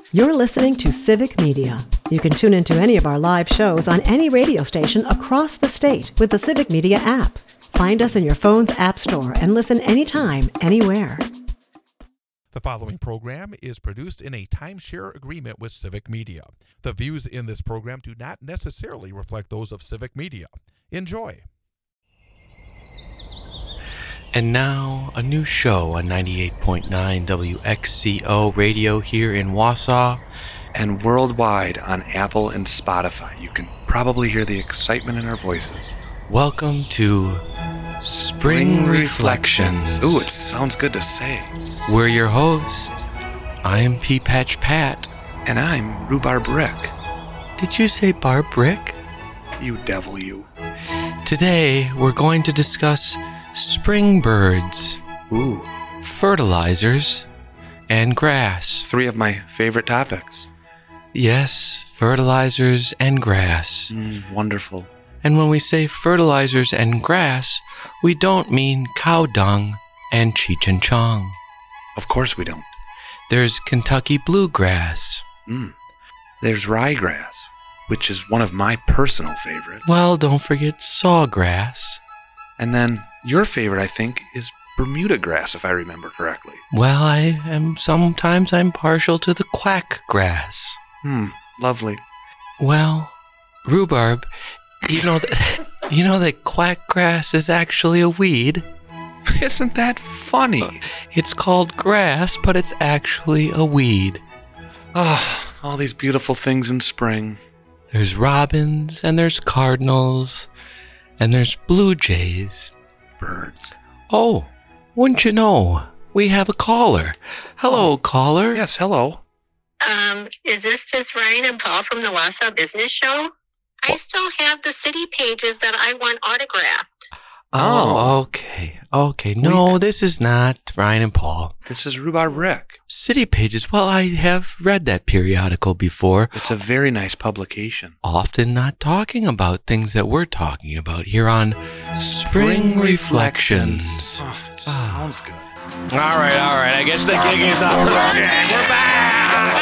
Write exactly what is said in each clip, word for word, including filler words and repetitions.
You're listening to Civic Media. You can tune into any of our live shows on any radio station across the state with the Civic Media app. Find us in your phone's app store and listen anytime, anywhere. The following program is produced in a timeshare agreement with Civic Media. The views in this program do not necessarily reflect those of Civic Media. Enjoy. And now, a new show on ninety-eight point nine W X C O radio here in Wausau. And worldwide on Apple and Spotify. You can probably hear the excitement in our voices. Welcome to Spring, Spring Reflections. Reflections. Ooh, it sounds good to say. We're your hosts. I'm Pea Patch Pat. And I'm Rhubarb Rick. Did you say Barb Rick? You devil, you. Today, we're going to discuss spring birds, Ooh, fertilizers, and grass. Three of my favorite topics. Yes, fertilizers and grass. Mm, wonderful. And when we say fertilizers and grass, we don't mean cow dung and Cheech and Chong. Of course we don't. There's Kentucky bluegrass. Mm. There's ryegrass, which is one of my personal favorites. Well, don't forget sawgrass. And then your favorite, I think, is Bermuda grass, if I remember correctly. Well, I am sometimes I'm partial to the quack grass. Hmm, lovely. Well, Rhubarb, you know that you know that quack grass is actually a weed. Isn't that funny? It's called grass, but it's actually a weed. Ah, oh, all these beautiful things in spring. There's robins, and there's cardinals, and there's blue jays. Birds. Oh, wouldn't you know, we have a caller. Hello, caller. Yes, hello. Um, is this just Ryan and Paul from the Wausau Business Show? I still have the city pages that I want autographed. Oh, okay. Okay. No, this is not Ryan and Paul. This is Rhubarb Rick. City Pages. Well, I have read that periodical before. It's a very nice publication. Often not talking about things that we're talking about here on Spring, Spring Reflections. Reflections. Oh, it just ah. sounds good. All right, all right. I guess the gig is up. Okay, we're back.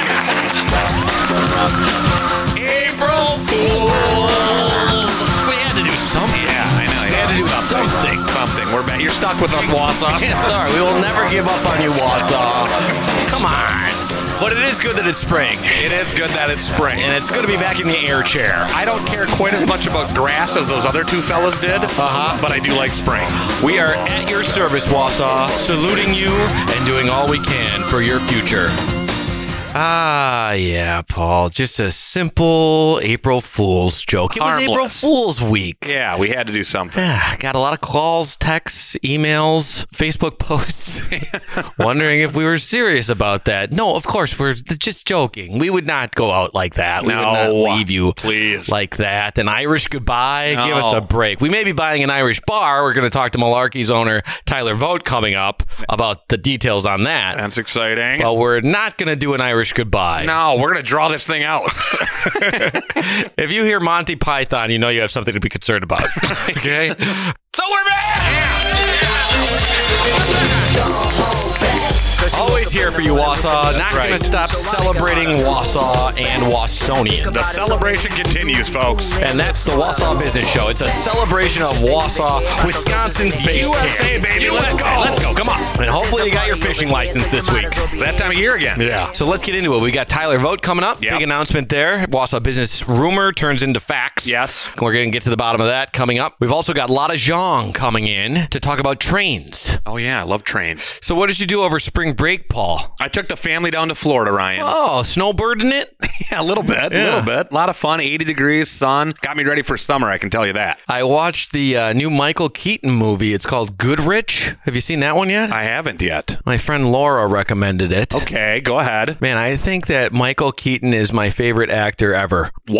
April Fools. We had to do something. Yeah, I know. We had to do something. Something. We're back. You're stuck with us, Wausau. Sorry, we will never give up on you, Wausau. Come on. But it is good that it's spring. It is good that it's spring. And it's good to be back in the air chair. I don't care quite as much about grass as those other two fellas did, uh-huh. but I do like spring. We are at your service, Wausau, saluting you and doing all we can for your future. Ah, yeah, Paul. Just a simple April Fool's joke. Harmless. It was April Fool's week. Yeah, we had to do something. Yeah, got a lot of calls, texts, emails, Facebook posts, wondering if we were serious about that. No, of course, we're just joking. We would not go out like that. We no, would not leave you please. like that. An Irish goodbye. No. Give us a break. We may be buying an Irish bar. We're going to talk to Malarkey's owner, Tyler Vogt, coming up about the details on that. That's exciting. But we're not going to do an Irish goodbye. No, we're going to draw this thing out. If you hear Monty Python, you know you have something to be concerned about. Okay? So we're back! Always here for you, Wausau. Not right. going to stop celebrating Wausau and Wausonian. The celebration continues, folks. And that's the Wausau Business Show. It's a celebration of Wausau, Wisconsin's base U S A, camp. baby. U S A. Let's go. Let's go. Come on. And hopefully you got your fishing license this week. It's that time of year again. Yeah. So let's get into it. We got Tyler Vogt coming up. Yep. Big announcement there. Wausau Business rumor turns into facts. Yes. We're going to get to the bottom of that coming up. We've also got Lotta Zhang coming in to talk about trains. Oh, yeah. I love trains. So what did you do over spring break, Paul? I took the family down to Florida, Ryan. Oh, snowbirding it? Yeah, a little bit. Yeah. A little bit. A lot of fun. eighty degrees, sun. Got me ready for summer, I can tell you that. I watched the uh, new Michael Keaton movie. It's called Goodrich. Have you seen that one yet? I haven't yet. My friend Laura recommended it. Okay, go ahead. Man, I think that Michael Keaton is my favorite actor ever. What?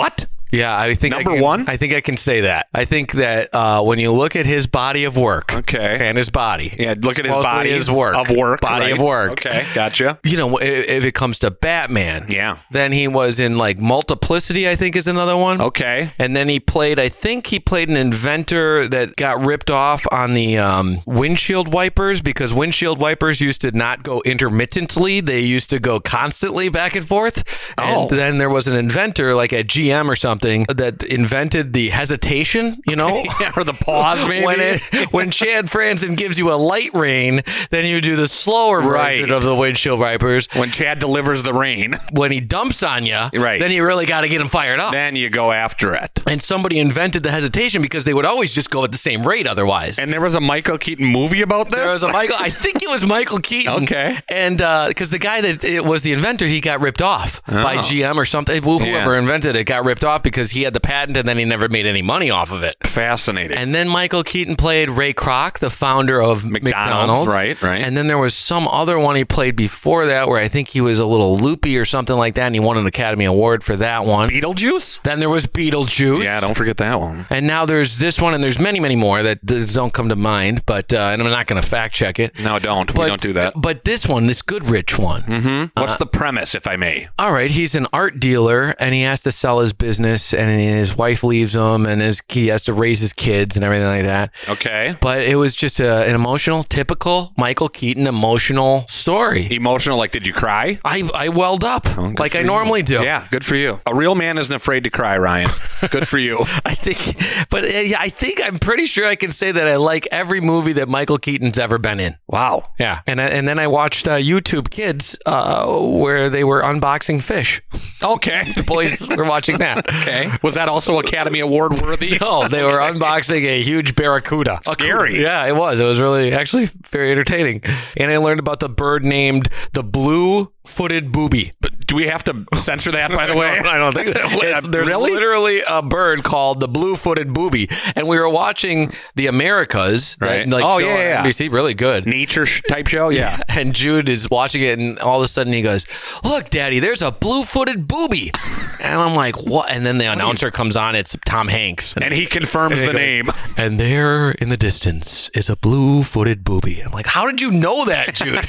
Yeah, I think Number I can, one? I think I can say that. I think that uh, when you look at his body of work, Okay. and his body, Yeah, look at his mostly body his work, of work. body right? of work. Okay, gotcha. You know, if, if it comes to Batman, Yeah. then he was in like Multiplicity, I think is another one. Okay. And then he played, I think he played an inventor that got ripped off on the um, windshield wipers because windshield wipers used to not go intermittently. They used to go constantly back and forth. Oh. And then there was an inventor like at G M or something that invented the hesitation, you know? Yeah, or the pause, maybe. When it, when Chad Franzen gives you a light rain, then you do the slower version Right. of the windshield wipers. when Chad delivers the rain, When he dumps on you, Right. then you really got to get him fired up. then you go after it. And somebody invented the hesitation because they would always just go at the same rate otherwise. And there was a Michael Keaton movie about this? There was a Michael, I think it was Michael Keaton. Okay. And because the guy that it was the inventor, he got ripped off by Oh. G M or something. Whoever Yeah. invented it got ripped off because he had the patent and then he never made any money off of it. Fascinating. And then Michael Keaton played Ray Kroc, the founder of McDonald's, McDonald's. right, right. And then there was some other one he played before that where I think he was a little loopy or something like that, and he won an Academy Award for that one. Beetlejuice? Then there was Beetlejuice. Yeah, don't forget that one. And now there's this one, and there's many, many more that d- don't come to mind, but uh, and I'm not going to fact check it. No, don't. But, we don't do that. But this one, this Goodrich one. Mm-hmm. What's the premise, if I may? All right, he's an art dealer, and he has to sell his business, and his wife leaves him, and his, he has to raise his kids and everything like that. Okay. But it was just a, an emotional, typical Michael Keaton emotional story. Emotional, like, did you cry? I, I welled up Oh, good like for I you. normally do. Yeah, good for you. A real man isn't afraid to cry, Ryan. Good for you. I think, but uh, yeah, I think I'm pretty sure I can say that I like every movie that Michael Keaton's ever been in. Wow. Yeah, and I, and then I watched uh, YouTube Kids uh, where they were unboxing fish. Okay. The boys were watching that. Okay. Was that also Academy Award worthy? No, they were unboxing a huge barracuda. Scary. Yeah, it was. It was really actually very entertaining. And I learned about the bird named the blue-footed booby. But do we have to censor that, by the way? I don't think that. It's- There's Really? literally a bird called the blue-footed booby, and we were watching the Americas. that, Right. like, Oh, show yeah, on yeah, yeah. N B C, really good. Nature sh- type show? Yeah. And Jude is watching it, and all of a sudden he goes, "Look, Daddy, there's a blue-footed booby." And I'm like, "What?" And then the announcer comes on. It's Tom Hanks, And he confirms And he the goes, name. And there in the distance is a blue-footed booby. I'm like, how did you know that, Jude?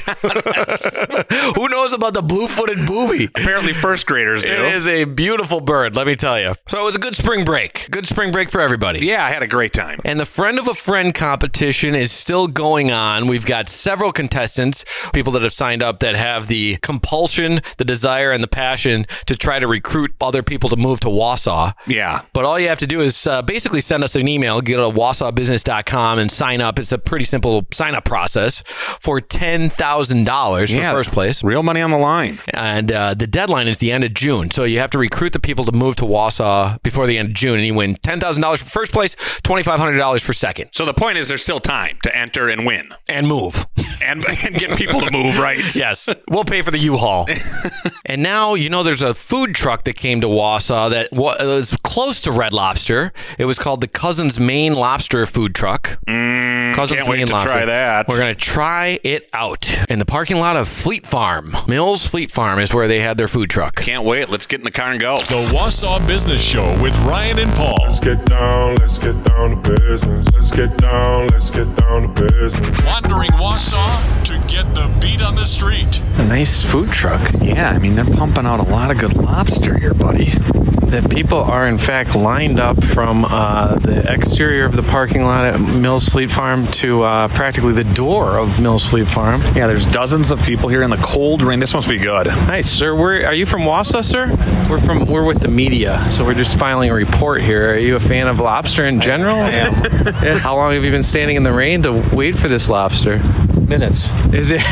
Who knows about the blue-footed booby? Apparently first graders do. It is a beautiful bird, let me tell you. So it was a good spring break. Good spring break for everybody. Yeah, I had a great time. And the Friend of a Friend competition is still going on. We've got several contestants, people that have signed up that have the compulsion, the desire, and the passion to try to recruit other people to move to Wausau. Yeah. But all you have to do is uh, basically send us an email, get to wausau business dot com and sign up. It's a pretty simple sign up process for ten thousand dollars for Yeah. first place. Real money on the line. And uh, the deadline is the end of June. So you have to recruit the people to move to Wausau before the end of June. And you win ten thousand dollars for first place, twenty-five hundred dollars for second. So the point is there's still time to enter and win. And move. And, and get people to move, right? Yes. We'll pay for the U-Haul. And now, you know, there's a food truck that came to Wausau that was close to Red Lobster. It was called the Cousins Maine Lobster Food Truck. Mm, Cousins can't wait Maine to Lobster. try that. We're going to try it out in the parking lot of Fleet Farm. Mills Fleet Farm is where they had their food truck. Can't wait. Let's get in the car and go. The Wausau Business Show with Ryan and Paul. Let's get down, let's get down to business. Let's get down, let's get down to business. Wandering Wausau to get the beat on the street. A nice food truck. Yeah, I mean, they're pumping out a lot of good lobster here, buddy. The people are, in fact, lined up from uh, the exterior of the parking lot at Mills Fleet Farm to uh, practically the door of Mills Fleet Farm. Yeah, there's dozens of people here in the cold rain. This must be good. Nice, sir. Where are you from? Wausau, sir? We're from. We're with the media, so we're just filing a report here. Are you a fan of lobster in general? I am. Yeah. How long have you been standing in the rain to wait for this lobster? Minutes. Is it?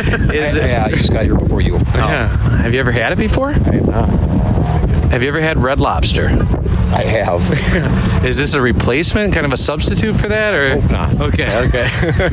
Is it? Yeah, I just got here before you. Yeah. Have you ever had it before? I have not. Have you ever had Red Lobster? I have. Is this a replacement, kind of a substitute for that, or? Hope not. Okay, okay.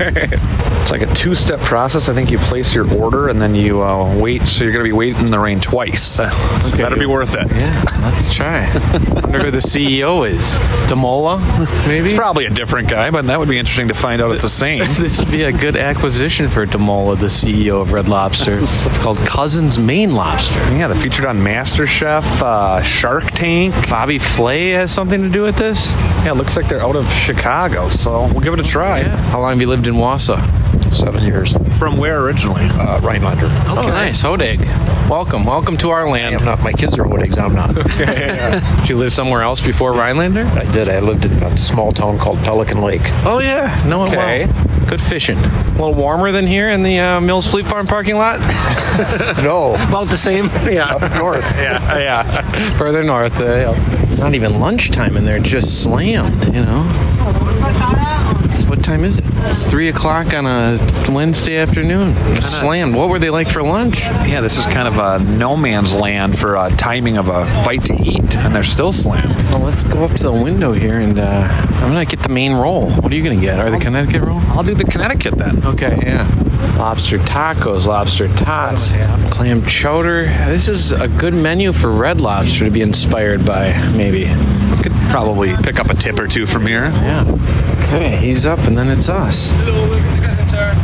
It's like a two-step process. I think you place your order and then you uh, wait. So you're going to be waiting in the rain twice. So Okay. better be worth it. Yeah, let's try. I wonder who the C E O is. Damola, maybe? It's probably a different guy, but that would be interesting to find out it's the same. This would be a good acquisition for Damola, the C E O of Red Lobster. It's called Cousins Maine Lobster. Yeah, they featured on MasterChef, uh, Shark Tank. Bobby Flay Slay has something to do with this? Yeah, it looks like they're out of Chicago, so we'll give it a try. Yeah. How long have you lived in Wausau? Seven years. From where originally? Uh, Rhinelander. Oh, nice. Hodag. Welcome. Welcome to our land. I'm not. My kids are Hodigs. I'm not. Did you live somewhere else before Rhinelander? I did. I lived in a small town called Pelican Lake. Oh, yeah. No, okay. Well, good fishing. A little warmer than here in the uh, Mills Fleet Farm parking lot? No. About the same? Yeah. Up north. yeah, yeah. Further north. Uh, yeah. It's not even lunchtime and they're just slammed, you know? It's, what time is it? It's three o'clock on a Wednesday afternoon. They're slammed. What were they like for lunch? Yeah, this is kind of a no man's land for uh, timing of a bite to eat, and they're still slammed. Well, let's go up to the window here, and uh, I'm going to get the main roll. What are you going to get? Are the Connecticut roll? I'll do the Connecticut then. Okay, yeah. Lobster tacos, lobster tots, clam chowder. This is a good menu for Red Lobster to be inspired by, maybe. Could probably pick up a tip or two from here. Yeah. Okay, he's up, and then it's us. Hello, sir.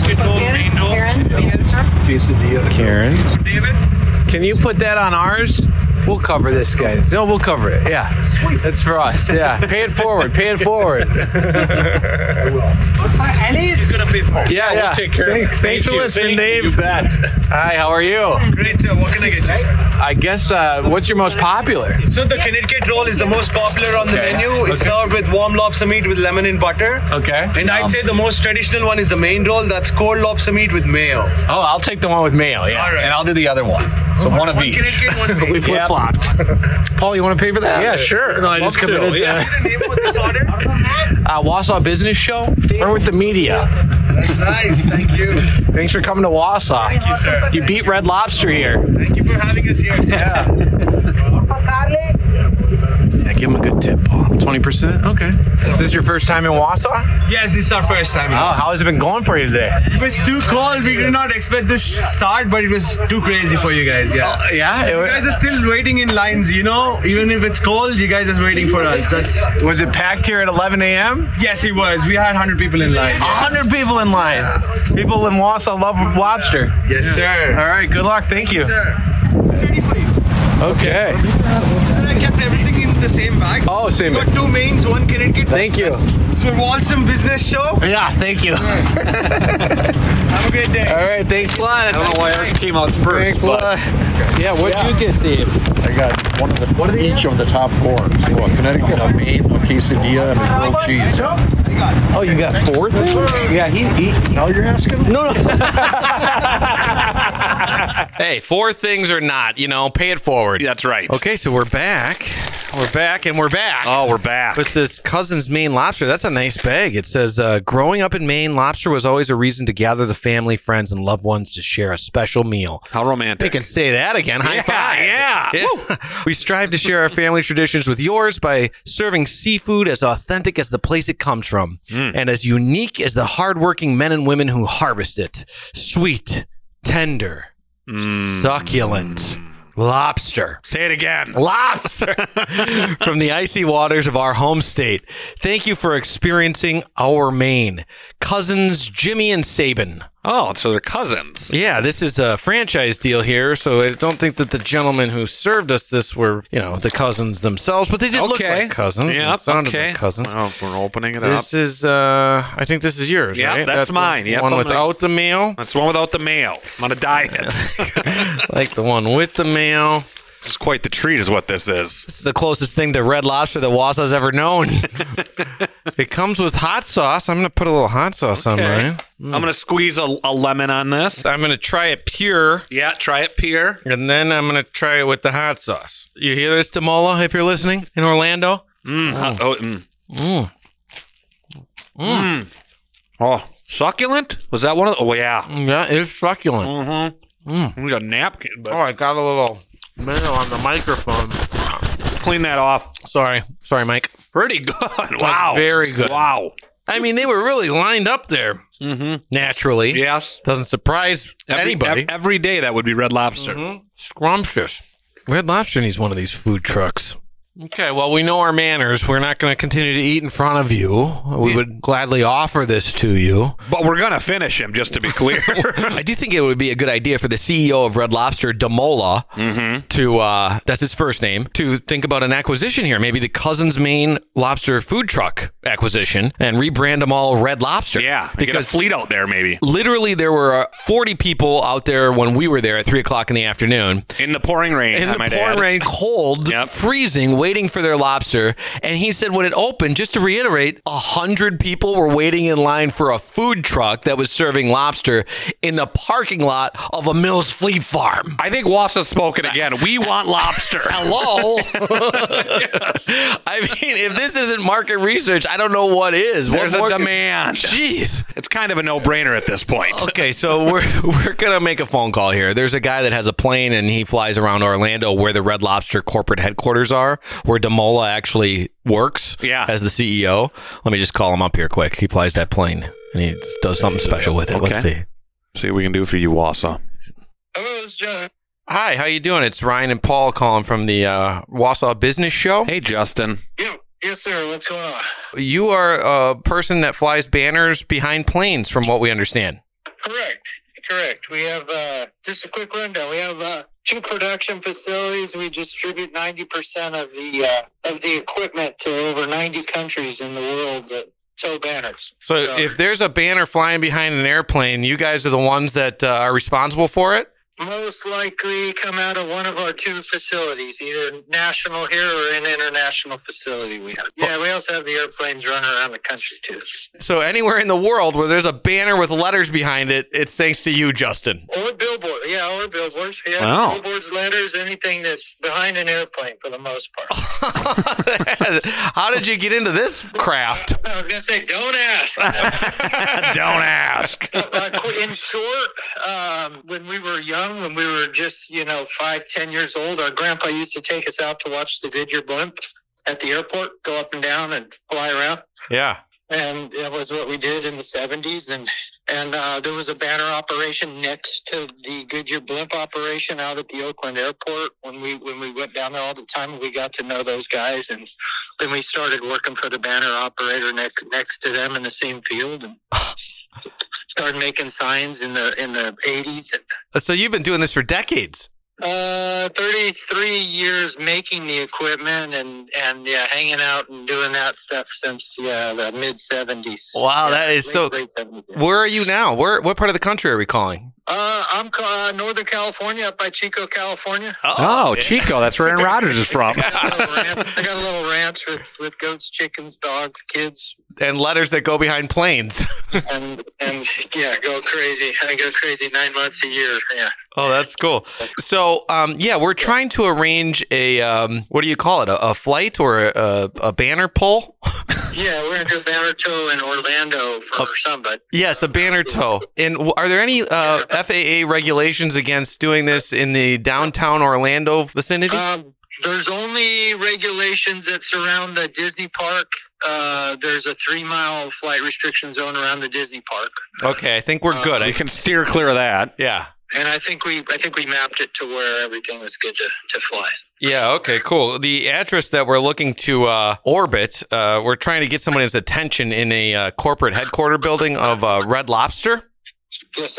Karen? Karen? David? Can you put that on ours? We'll cover this, guys. No, we'll cover it. Yeah. Sweet. That's for us. Yeah. Pay it forward. Pay it forward. I will. Ellie's going to pay for it. Yeah, yeah. We'll take care thanks, of it. Thanks Thank for listening, you. Dave. You bet. Hi, how are you? Great, sir. What can I get you, sir? I guess, uh, what's your most popular? So the Connecticut roll is the most popular on the Okay. menu. It's Okay. served with warm lobster meat with lemon and butter. Okay. And I'd Um, say the most traditional one is the main roll. That's cold lobster meat with mayo. Oh, I'll take the one with mayo, yeah. All right. And I'll do the other one. So one of One each. Connecticut, one mayo. We flip-flopped. Paul, you want to pay for that? Yeah, sure. No, I just Love to. committed to Yeah. What's the name of this order? uh, Wausau Business Show. We're with the media. That's nice. Thank you. Thanks for coming to Wausau. Thank you, sir. You beat Red Lobster here. Thank you for having us here. Yeah. Yeah, give him a good tip, Paul. twenty percent? Okay. Is this your first time in Wausau? Yes, this is our first time. Oh, how has it been going for you today? It was too cold. We did not expect this start, but it was too crazy for you guys. Yeah. Oh, yeah? You guys are still waiting in lines, you know? Even if it's cold, you guys are waiting for us. That's Was it packed here at eleven a.m.? Yes, it was. We had one hundred people in line. one hundred people in line. People in Wausau love lobster. Yes, sir. All right, good luck. Thank you. Yes, sir. It's ready for you. Okay. I kept everything in the same bag. Oh, same We got bag. two mains, one Connecticut. Thank you. It's for Walsum Business Show. Yeah, thank you. Have a great day. All right, thanks a lot. I don't know why ours came out first. Thanks a but- lot. Yeah, what'd you get, Dave? I got one of the each of the top four. So a Connecticut, a Maine, a quesadilla, and a grilled cheese. Oh, you got four things? Yeah, he, he Now you're asking? No, no. Hey, four things or not, you know, pay it forward. That's right. Okay, so we're back. We're back and we're back. Oh, we're back. With this Cousin's Maine lobster. That's a nice bag. It says, uh, growing up in Maine, lobster was always a reason to gather the family, friends, and loved ones to share a special meal. How We romantic. can say that again. High Yeah, five. yeah. We strive to share our family traditions with yours by serving seafood as authentic as the place it comes from and as unique as the hardworking men and women who harvest it. Sweet, tender, succulent lobster. Say it again. Lobster from the icy waters of our home state. Thank you for experiencing our Maine. Cousins Jimmy and Sabin. Oh, so they're cousins. Yeah, this is a franchise deal here, so I don't think that the gentlemen who served us this were, you know, the cousins themselves, but they did look Okay. like cousins. Yeah, It sounded okay. like cousins. Well, we're opening it This up. is, uh, I think this is yours, Yeah, right? that's the mine. Yep, one I'm without the mayo. That's the one without the mayo. I'm on a diet. Like the one with the mayo. It's quite the treat is what this is. This is the closest thing to Red Lobster that Wausau's ever known. It comes with hot sauce. I'm going to put a little hot sauce on Okay. mine. I'm going to squeeze a, a lemon on this. I'm going to try it pure, Yeah, try it pure. and then I'm going to try it with the hot sauce. You hear this, Demola, if you're listening in Orlando? Mm. hot- oh, mm. Mm. Mm. Oh, succulent? Was that one of the... Oh, yeah. Yeah, it's succulent. Mm-hmm. Mm. We got a napkin, but Oh, I got a little mayo on the microphone. clean that off. Sorry. Sorry, Mike. Pretty good. Wow. very good. Wow. I mean, they were really lined up there. Mm-hmm. Naturally. Yes. Doesn't surprise Every, anybody. ev- every day that would be Red Lobster. Mhm. Scrumptious. Red Lobster needs one of these food trucks. Okay, well, we know our manners. We're not going to continue to eat in front of you. We would gladly offer this to you. But we're going to finish him, just to be clear. I do think it would be a good idea for the C E O of Red Lobster, Damola, mm-hmm. to, uh, that's his first name, to think about an acquisition here. Maybe the Cousins Maine Lobster food truck acquisition and rebrand them all Red Lobster. Yeah, because get a fleet out there, maybe. Literally, there were uh, forty people out there when we were there at three o'clock in the afternoon. In the pouring rain, In I the might pouring add. rain, cold, yep. freezing, waiting for their lobster. And he said when it opened, just to reiterate, one hundred people were waiting in line for a food truck that was serving lobster in the parking lot of a Mills Fleet Farm. I think Wassa's spoken again. We want lobster. Hello? Yes. I mean, if this isn't market research, I don't know what is. There's what a market- demand. Jeez. It's kind of a no-brainer at this point. Okay, so we're we're going to make a phone call here. There's a guy that has a plane, and he flies around Orlando where the Red Lobster corporate headquarters are, where Damola actually works yeah. as the C E O. Let me just call him up here quick. He flies that plane, and he does something special with it. Okay. Let's see. See what we can do for you, Wassa. Hello, it's John. Hi, how you doing? It's Ryan and Paul calling from the uh, Wausau Business Show. Hey, Justin. Yeah. Yes, sir. What's going on? You are a person that flies banners behind planes, from what we understand. Correct. Correct. We have, uh, just a quick rundown. We have uh, two production facilities. We distribute ninety percent of the uh, of the equipment to over ninety countries in the world that tow banners. So, so if there's a banner flying behind an airplane, you guys are the ones that uh, are responsible for it? Most likely come out of one of our two facilities, either national here or an international facility we have. Yeah, we also have the airplanes running around the country, too. So anywhere in the world where there's a banner with letters behind it, it's thanks to you, Justin. Or billboard. Yeah, or billboards. Yeah, wow. Billboards, letters, anything that's behind an airplane for the most part. How did you get into this craft? I was going to say, don't ask. Don't ask. Uh, in short, um, when we were young, when we were just, you know, five, ten years old, our grandpa used to take us out to watch the Goodyear blimp at the airport, go up and down and fly around. Yeah. And it was what we did in the seventies. And, and uh, there was a banner operation next to the Goodyear blimp operation out at the Oakland airport. When we when we went down there all the time, we got to know those guys. And then we started working for the banner operator next next to them in the same field. And started making signs in the in the eighties. So you've been doing this for decades. Uh, thirty-three years making the equipment and, and yeah, hanging out and doing that stuff since, yeah, the mid seventies. Wow, yeah, that is so... seventies, yeah. Where are you now? Where? What part of the country are we calling? Uh, I'm uh, Northern California, up by Chico, California. Oh, oh yeah. Chico, that's where Aaron Rodgers is from. I, got ranch, I got a little ranch with, with goats, chickens, dogs, kids. And letters that go behind planes. and, and yeah, go crazy. I go crazy nine months a year, yeah. Oh, that's cool. So, um, yeah, we're trying to arrange a, um, what do you call it, a, a flight or a, a banner pull? Yeah, we're going to do a banner tow in Orlando for uh, somebody. Yes, a banner tow. And are there any uh, F A A regulations against doing this in the downtown Orlando vicinity? Um, there's only regulations that surround the Disney park. Uh, there's a three-mile flight restriction zone around the Disney park. Okay, I think we're good. Uh, I we can steer clear of that. Yeah. And I think we, I think we mapped it to where everything was good to, to fly. Yeah. Okay. Cool. The address that we're looking to uh, orbit, uh, we're trying to get someone's attention in a uh, corporate headquarter building of uh, Red Lobster. Yes, sir.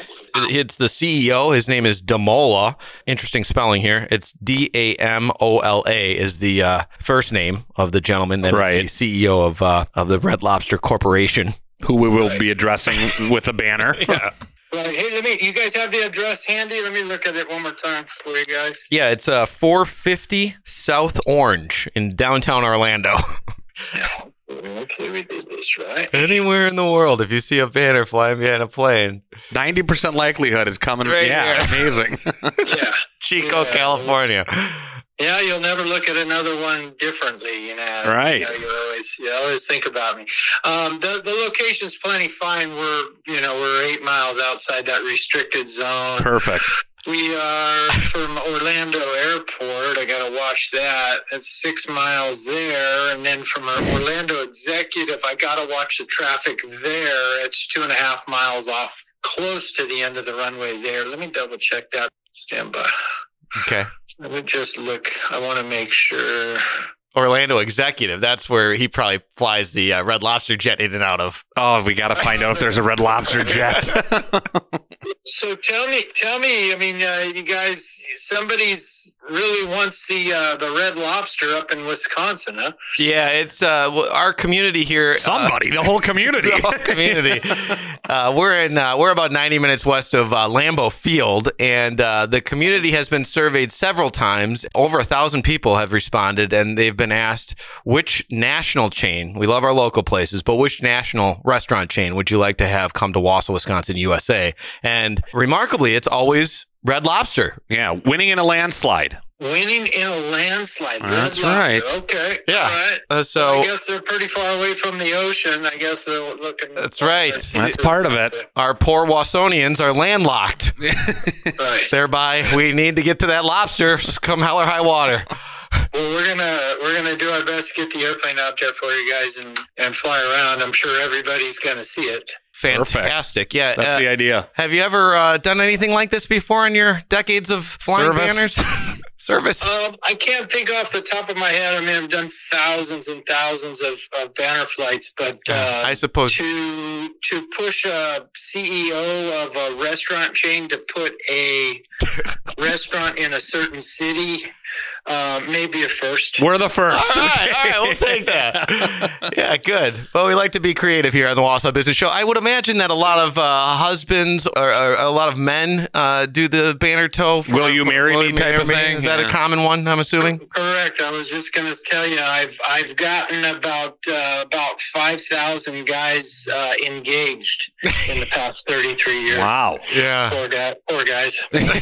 It's the C E O. His name is Damola. Interesting spelling here. It's D A M O L A is the uh, first name of the gentleman that right. is the C E O of uh, of the Red Lobster Corporation, who we will right. be addressing with a banner. Yeah. Right. Hey, let me. You guys have the address handy? Let me look at it one more time for you guys. Yeah, it's uh, four fifty South Orange in downtown Orlando. Yeah. Okay, we did this right. Anywhere in the world, if you see a banner flying behind a plane, ninety percent likelihood is coming. Right yeah, here. Amazing. Yeah, Chico, yeah. California. Yeah, you'll never look at another one differently, you know. Right. You know, you always, you always think about me. Um, the the location's plenty fine. We're, you know, we're eight miles outside that restricted zone. Perfect. We are from Orlando Airport. I got to watch that. It's six miles there. And then from Orlando Executive, I got to watch the traffic there. It's two and a half miles off, close to the end of the runway there. Let me double check that. Stand by. Okay. Let me just look. I want to make sure. Orlando Executive. That's where he probably flies the uh, Red Lobster jet in and out of. Oh, we got to find out if there's a Red Lobster jet. So tell me, tell me. I mean, uh, you guys, somebody's really wants the uh, the Red Lobster up in Wisconsin, huh? Yeah, it's uh, our community here. Somebody, uh, the whole community, the whole community. uh, we're in. Uh, we're about ninety minutes west of uh, Lambeau Field, and uh, the community has been surveyed several times. Over a thousand people have responded, and they've been asked which national chain. We love our local places, but which national restaurant chain would you like to have come to Wausau, Wisconsin, U S A? And remarkably, it's always Red Lobster. Yeah, winning in a landslide. Winning in a landslide. That's Red Lobster. right. Okay. Yeah. All right. Uh, so I guess they're pretty far away from the ocean. I guess they're looking. That's right. That's part of it. Our poor Wausonians are landlocked. Right. Thereby, we need to get to that lobster come hell or high water. Well, we're gonna we're gonna do our best to get the airplane out there for you guys and, and fly around. I'm sure everybody's gonna see it. Fantastic. Perfect. Yeah. That's uh, the idea. Have you ever uh, done anything like this before in your decades of flying Service? banners? Service? Um, I can't think off the top of my head. I mean, I've done thousands and thousands of, of banner flights, but uh, I suppose to to push a C E O of a restaurant chain to put a restaurant in a certain city, uh, maybe a first. We're the first. All right, all right, we'll take that. Yeah, good. Well, we like to be creative here on the Wausau Business Show. I would imagine that a lot of uh, husbands or, or a lot of men uh, do the banner tow. For, Will you for, marry will me you type marry of me? thing? Is that Yeah. a common one, I'm assuming? Correct. I was just going to tell you, I've I've gotten about uh, about five thousand guys uh, engaged in the past thirty-three years. Wow. Yeah. Poor guy, poor guys.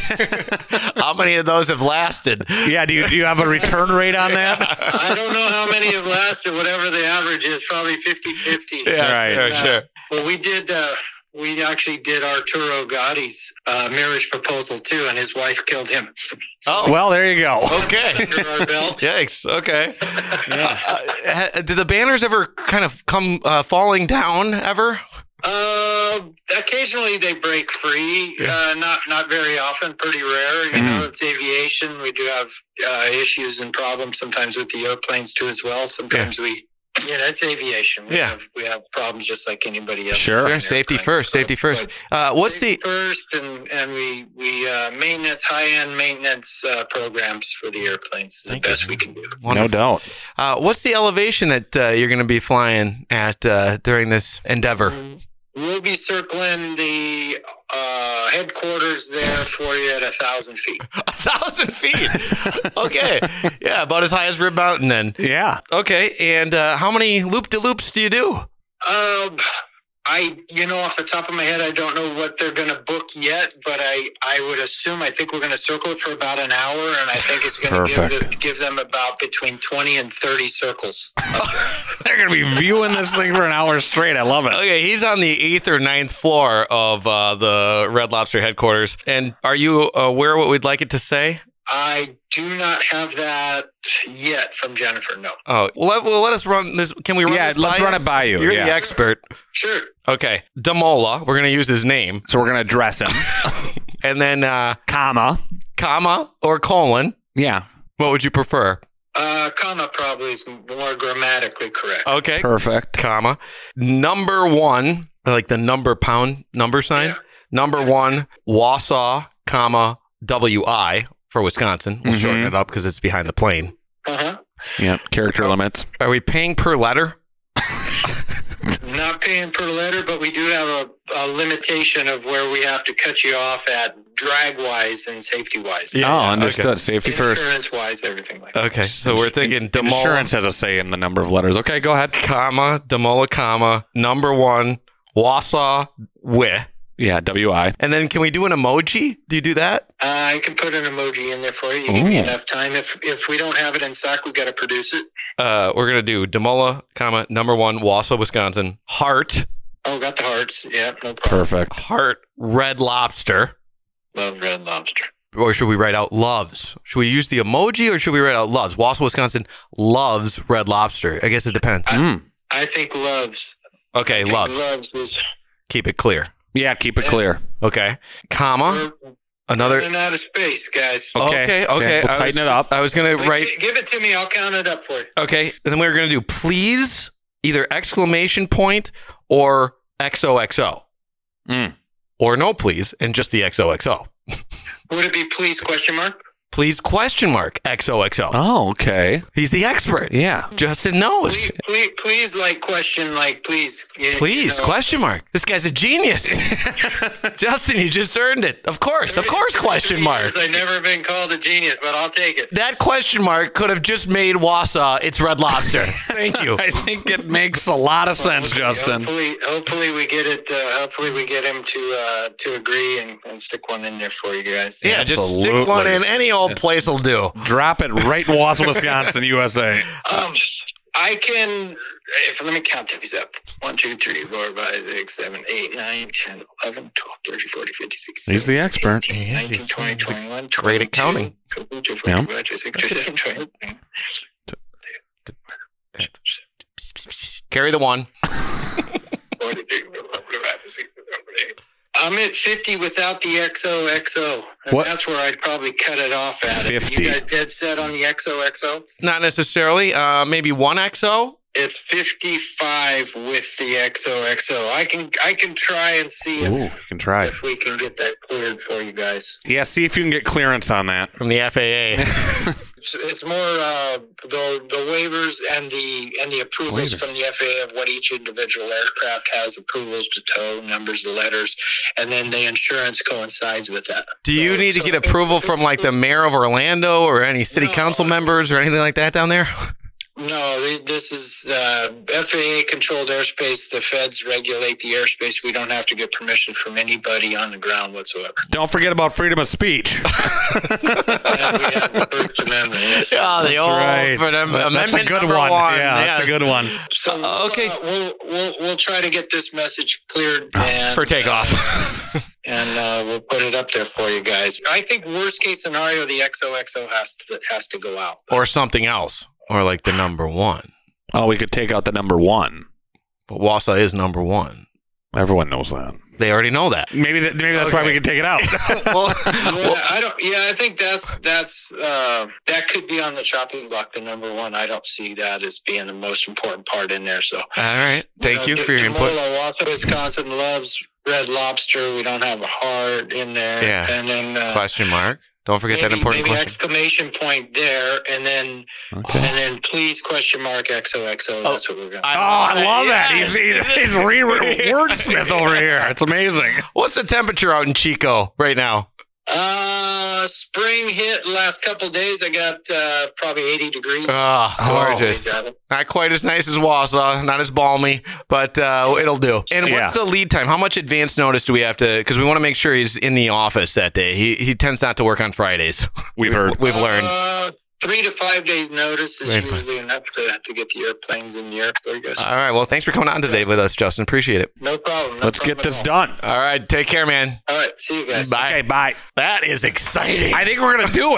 How many of those have lasted? Yeah, do you, do you have a return rate on that? I don't know how many have lasted. Whatever the average is, probably fifty-fifty. Yeah, Right. sure, Uh, sure. Well, we did. Uh, we actually did Arturo Gotti's uh, marriage proposal too, and his wife killed him. Oh, Well, there you go. okay. Under our belt. Yikes. Okay. Yeah. Uh, ha- did the banners ever kind of come uh, falling down ever? Uh, occasionally they break free. Uh, not not very often. Pretty rare. You know, it's aviation. We do have uh, issues and problems sometimes with the airplanes too, as well. Sometimes we, you know, it's aviation. We Yeah. have we have problems just like anybody else. Sure. Sure. An Safety airplane. first. Safety first. Uh, what's Safety the? first, and and we we uh, maintenance high end maintenance uh, programs for the airplanes is Thank the you. best we can do. No Wonderful. doubt. Uh, what's the elevation that uh, you're going to be flying at uh, during this endeavor? We'll be circling the uh, headquarters there for you at a thousand feet. A thousand feet. Okay. Yeah, about as high as Rib Mountain then. Yeah. Okay. And uh, how many loop de loops do you do? Um, I, you know, off the top of my head, I don't know what they're going to book yet, but I, I would assume, I think we're going to circle it for about an hour, and I think it's going to give, Perfect. it- give them about between twenty and thirty circles. They're going to be viewing this thing for an hour straight. I love it. Okay, he's on the eighth or ninth floor of uh, the Red Lobster headquarters. And are you aware what we'd like it to say? I do not have that yet from Jennifer, no. Oh, let, well, let us run this. Can we run Yeah, this let's by run you? it by you. You're yeah. the expert. Sure. Okay, Damola. We're going to use his name. So we're going to address him. And then uh, Comma. comma or colon. Yeah. What would you prefer? Uh, comma probably is more grammatically correct. Okay. Perfect. Comma. Number one, like the number pound number sign. Yeah. Number one, Wausau, comma, W I for Wisconsin. We'll Mhm. shorten it up because it's behind the plane. Uh-huh. Yeah. Character limits. Are we paying per letter? Not paying per letter, but we do have a, a limitation of where we have to cut you off at drag-wise and safety-wise. Yeah, oh, understood. okay. Safety first. Insurance-wise, everything like that. Okay, so we're thinking Damola, Insurance has a say in the number of letters. Okay, go ahead. comma, Damola, comma, number one, Wausau, Wi. Yeah, W I. And then can we do an emoji? Do you do that? Uh, I can put an emoji in there for you. You give me enough time. If if we don't have it in stock, we got to produce it. Uh, we're going to do Damola, comma, number one, Wausau, Wisconsin, heart, Oh, got the hearts. Yeah, no problem. Perfect. heart, Red Lobster. Love Red Lobster. Or should we write out loves? Should we use the emoji or should we write out loves? Wausau, Wisconsin loves Red Lobster. I guess it depends. Mm. I think loves. Okay, I think loves. Loves is. Keep it clear. Yeah, keep it clear. Okay. Comma. Another. Running out of space, guys. Okay, okay. okay. We'll I tighten was, it up. I was going to Wait, write. gi- Give it to me. I'll count it up for you. Okay, and then we were going to do please, either exclamation point or X O X O. Mm. Or no please, and just the X O X O. Would it be please question mark? Please question mark X O X O. Oh, okay. He's the expert. Yeah. Justin knows. Please, please, please like question, like, please. you- Please, you know. question mark. This guy's a genius. Justin, you just earned it. Of course, of course, question mark. Years, I've never been called a genius, but I'll take it. That question mark could have just made Wausau its Red Lobster. Thank you. I think it makes a lot of sense, Justin. Hopefully, hopefully we get it. Uh, hopefully we get him to uh, to agree and, and stick one in there for you guys. Yeah, just stick one in. Any old place will do. Drop it right in Wausau, Wisconsin, U S A. Um, I can. If let me count these up. one, two, three, four, five, six, seven, eight, nine, ten, eleven, twelve, thirteen, fourteen, fifteen, sixteen. He's the expert. eighteen, nineteen, twenty, twenty-one, Great at counting. twenty-two, Yeah. twenty-five, twenty-six, twenty-seven, twenty-eight. Carry the one. I'm at fifty without the X O X O. And What? that's where I'd probably cut it off at. fifty. You guys dead set on the X O X O? Not necessarily. Uh, maybe one X O. It's fifty-five with the X O X O. I can I can try and see Ooh, you if, can try. if we can get that cleared for you guys. Yeah, see if you can get clearance on that. From the F A A. It's, it's more uh, the the waivers and the and the approvals Waivers. from the F A A of what each individual aircraft has approvals to tow, numbers, the letters, and then the insurance coincides with that. Do you So- need to so get approval from like the mayor of Orlando or any city No. council members or anything like that down there? No, this, this is uh, F A A-controlled airspace. The feds regulate the airspace. We don't have to get permission from anybody on the ground whatsoever. Don't forget about freedom of speech. And we have the First Amendment. Yes. Oh, the That's old right. for them, That's a amendment good number one. one. Yeah, Yes. that's a good one. So Uh, okay. uh, we'll, we'll we'll try to get this message cleared and, For takeoff. uh, and uh, we'll put it up there for you guys. I think worst case scenario, the X O X O has to has to go out. Or something else. Or like the number one. Oh, we could take out the number one. But Wausau is number one. Everyone knows that. They already know that. Maybe that, maybe that's why we can take it out. well, Yeah, I don't. Yeah, I think that's that's uh, that could be on the chopping block. The number one, I don't see that as being the most important part in there. So, all right. Thank you know, for your input. Demola, Wausau, Wisconsin loves Red Lobster. We don't have a heart in there. Yeah. And then uh, Question mark. Don't forget maybe, that important maybe question. exclamation point there, and then Okay. and then please question mark X O X O. That's what we're going. Oh, I love that. Yes. He's, he's, he's re- wordsmith over here. It's amazing. What's the temperature out in Chico right now? Uh, spring hit last couple of days. I got uh, probably eighty degrees. Oh, gorgeous. Got it. Not quite as nice as Wausau, not as balmy, but uh, it'll do. And what's Yeah. the lead time? How much advance notice do we have to? Because we want to make sure he's in the office that day. He he tends not to work on Fridays. We've heard. We've learned. Uh, three to five days notice is Very fine. usually enough to, to get the airplanes in the air for you guys. All right. Well, thanks for coming on today with us, Justin. Appreciate it. No problem. No Let's problem get this at all. done. All right. Take care, man. All right. See you guys. Bye. Okay, bye. That is exciting. I think we're going to do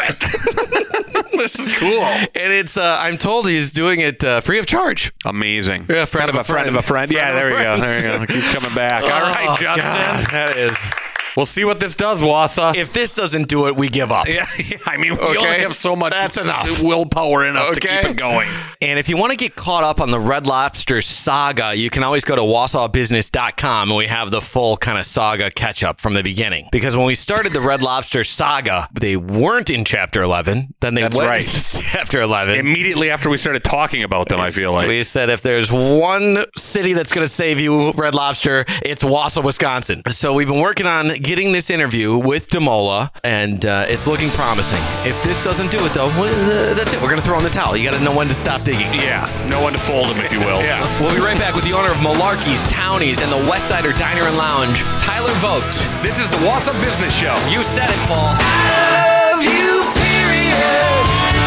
it. This is cool. And it's, uh, I'm told he's doing it uh, free of charge. Amazing. Yeah, friend of a friend of a friend. Yeah, Friend of there a you go. friend. There you go. It keeps coming back. All right, Oh, Justin. God, that is. We'll see what this does, Wausau. If this doesn't do it, we give up. Yeah, yeah, I mean, we Okay. only have so much That's enough. willpower in us to Okay. keep it going. And if you want to get caught up on the Red Lobster saga, you can always go to wausau business dot com and we have the full kind of saga catch up from the beginning. Because when we started the Red Lobster saga, they weren't in Chapter eleven. Then they That's went right. to Chapter eleven. Immediately after we started talking about them, I feel like. We said if there's one city that's going to save you, Red Lobster, it's Wausau, Wisconsin. So we've been working on getting this interview with Demola, and uh, it's looking promising. If this doesn't do it, though, well, uh, that's it. We're going to throw in the towel. You got to know when to stop digging. Yeah, know when to fold them, if you will. Yeah. We'll be right back with the owner of Malarkey's, Townies, and the Westsider Diner and Lounge, Tyler Vogt. This is the Wausau Business Show. You said it, Paul. I love you, period.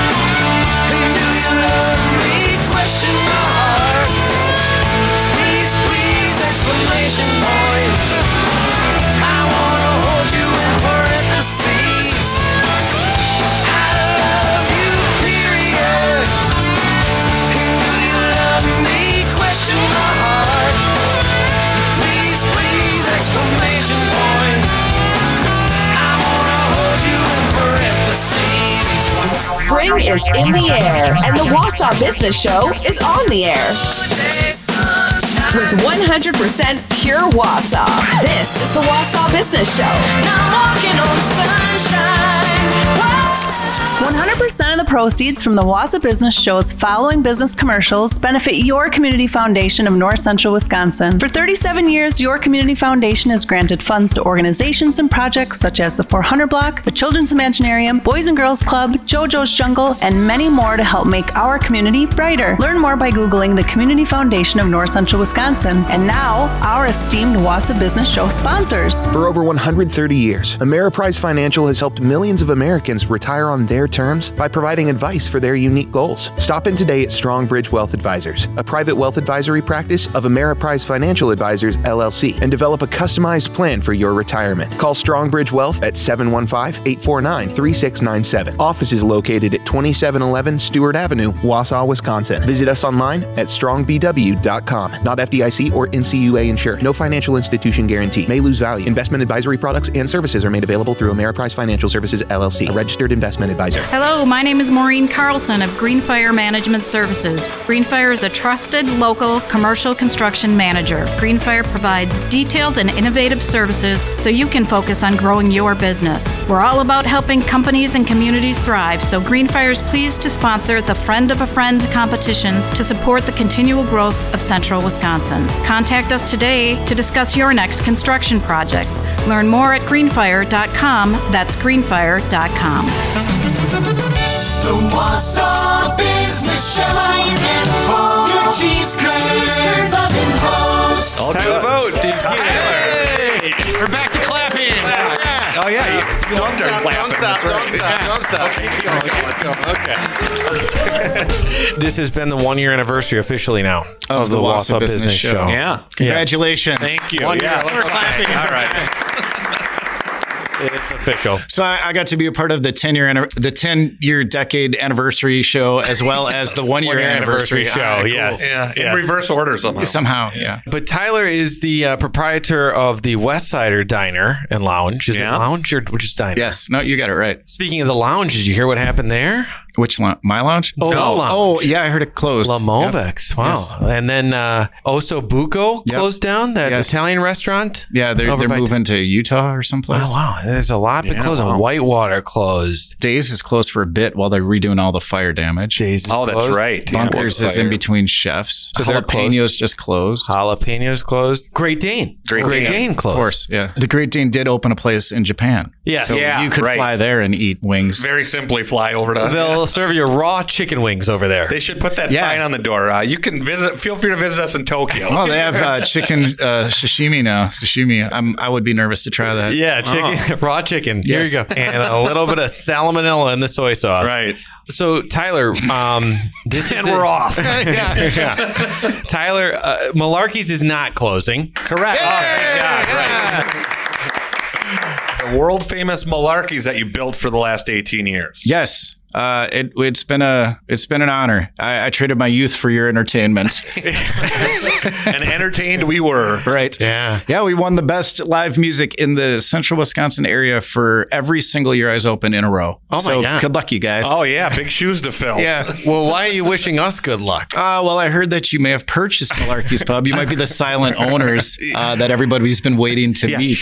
And do you love me? Question mark. Please, please, exclamation point. I wanna hold you in parentheses. I love you, period. And do you love me? Question mark. Please, please, exclamation point. I wanna hold Spring is in the air, and the Wausau Business Show is on the air. With one hundred percent pure Wausau, this is the Wausau Business Show. Now walking on sunshine. one hundred percent of the proceeds from the Wausau Business Show's following business commercials benefit Your Community Foundation of North Central Wisconsin. For thirty-seven years, Your Community Foundation has granted funds to organizations and projects such as the four hundred Block, the Children's Imaginarium, Boys and Girls Club, JoJo's Jungle, and many more to help make our community brighter. Learn more by Googling the Community Foundation of North Central Wisconsin. And now, our esteemed Wausau Business Show sponsors. For over one hundred thirty years, Ameriprise Financial has helped millions of Americans retire on their terms by providing advice for their unique goals. Stop in today at Strongbridge Wealth Advisors, a private wealth advisory practice of Ameriprise Financial Advisors, L L C, and develop a customized plan for your retirement. Call Strongbridge Wealth at seven one five, eight four nine, three six nine seven. Office is located at twenty-seven eleven Stewart Avenue, Wausau, Wisconsin. Visit us online at strong b w dot com. Not F D I C or N C U A insured. No financial institution guarantee. May lose value. Investment advisory products and services are made available through Ameriprise Financial Services, L L C, a registered investment advisor. Hello, my name is Maureen Carlson of Greenfire Management Services. Greenfire is a trusted local commercial construction manager. Greenfire provides detailed and innovative services so you can focus on growing your business. We're all about helping companies and communities thrive, so Greenfire is pleased to sponsor the Friend of a Friend competition to support the continual growth of Central Wisconsin. Contact us today to discuss your next construction project. Learn more at greenfire dot com. That's greenfire dot com. The Wausau Business Show and Paul, your cheese curd loving host. All Tyler Boat, Hey, we're back to clapping. Yeah. Oh yeah, you, you don't start clapping. Don't stop, That's right. don't stop, don't stop. Keep going, keep going. Okay. This has been the one year anniversary officially now of, Of the the Wausau Wausau Business, Business Show. Show. Yeah. Congratulations. Thank you. One yeah, year. let's clapping. All right. It's official. So I, I got to be a part of the ten year anni- the ten year decade anniversary show, as well as the one year anniversary, anniversary show. Ah, cool. Yes. Yeah, in Yes. reverse order somehow. Somehow, yeah. But Tyler is the uh, proprietor of the Westsider Diner and Lounge. Is Yeah. it lounge or just diner? Yes. No, you got it right. Speaking of the lounge, did you hear what happened there? Which lounge? My lounge? Oh, No lounge. oh, yeah. I heard it closed. La Movex. Yep. Wow. Yes. And then uh, Osso Buco Yep. closed down, that Yes. Italian restaurant. Yeah, they're, over they're by- moving to Utah or someplace. Oh, wow. There's a lot been Yeah, closing. wow. Whitewater closed. Days is closed for a bit while they're redoing all the fire damage. Days is Oh, that's closed. right. Yeah. Bunkers is in between chefs. So they're Jalapenos just closed. Jalapenos closed. Great Dane. Great Great Dane. Dane closed. Of course, yeah. The Great Dane did open a place in Japan. Yes. So Yeah, you could right. fly there and eat wings. Very simply fly over to. They'll serve you raw chicken wings over there. They should put that Yeah. sign on the door. Uh, you can visit. Feel free to visit us in Tokyo. Oh, they have uh, chicken uh, sashimi now. Sashimi. I'm, I would be nervous to try that. Yeah, chicken, raw chicken. Yes. Here you go. And a little bit of salmonella in the soy sauce. Right. So, Tyler, um, this And is we're off. yeah. Tyler, uh, Malarkey's is not closing. Correct. Oh, thank God. Right. The world famous Malarkeys that you built for the last eighteen years. Yes. Uh, it, it's been a it's been an honor. I, I traded my youth for your entertainment. And entertained we were. Right. Yeah. Yeah, we won the best live music in the central Wisconsin area for every single year I was open in a row. Oh, my so God. Good luck, you guys. Oh yeah, big shoes to fill. Yeah. Well, why are you wishing us good luck? Uh, well, I heard that you may have purchased Malarkey's Pub. You might be the silent owners uh, that everybody's been waiting to Yeah. meet.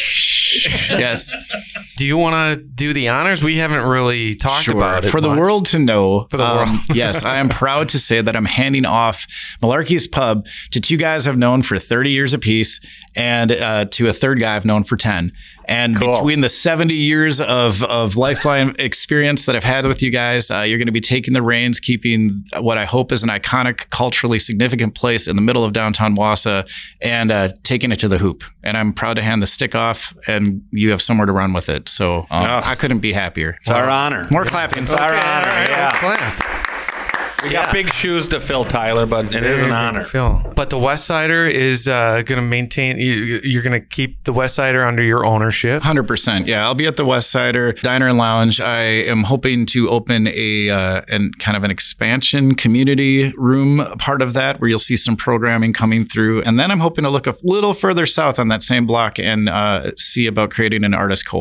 Yes. Do you want to do the honors? We haven't really talked Sure. about it For the much. world to know. For the um, world. Yes, I am proud to say that I'm handing off Malarkey's Pub to two guys I've known for thirty years apiece and uh, to a third guy I've known for ten. And Cool. between the seventy years of, of lifeline experience that I've had with you guys, uh, you're going to be taking the reins, keeping what I hope is an iconic, culturally significant place in the middle of downtown Wausau and uh, taking it to the hoop. And I'm proud to hand the stick off and you have somewhere to run with it. So um, Oh. I couldn't be happier. It's our honor. More clapping. It's our Okay, all honor. right, Yeah. we'll clap. We got big shoes to fill, Tyler, but it is an honor. Phil. But the Westsider is uh, going to maintain, you, you're going to keep the Westsider under your ownership. one hundred percent. Yeah, I'll be at the Westsider Diner and Lounge. I am hoping to open a uh, and kind of an expansion community room part of that where you'll see some programming coming through. And then I'm hoping to look a little further south on that same block and uh, see about creating an artist co-op.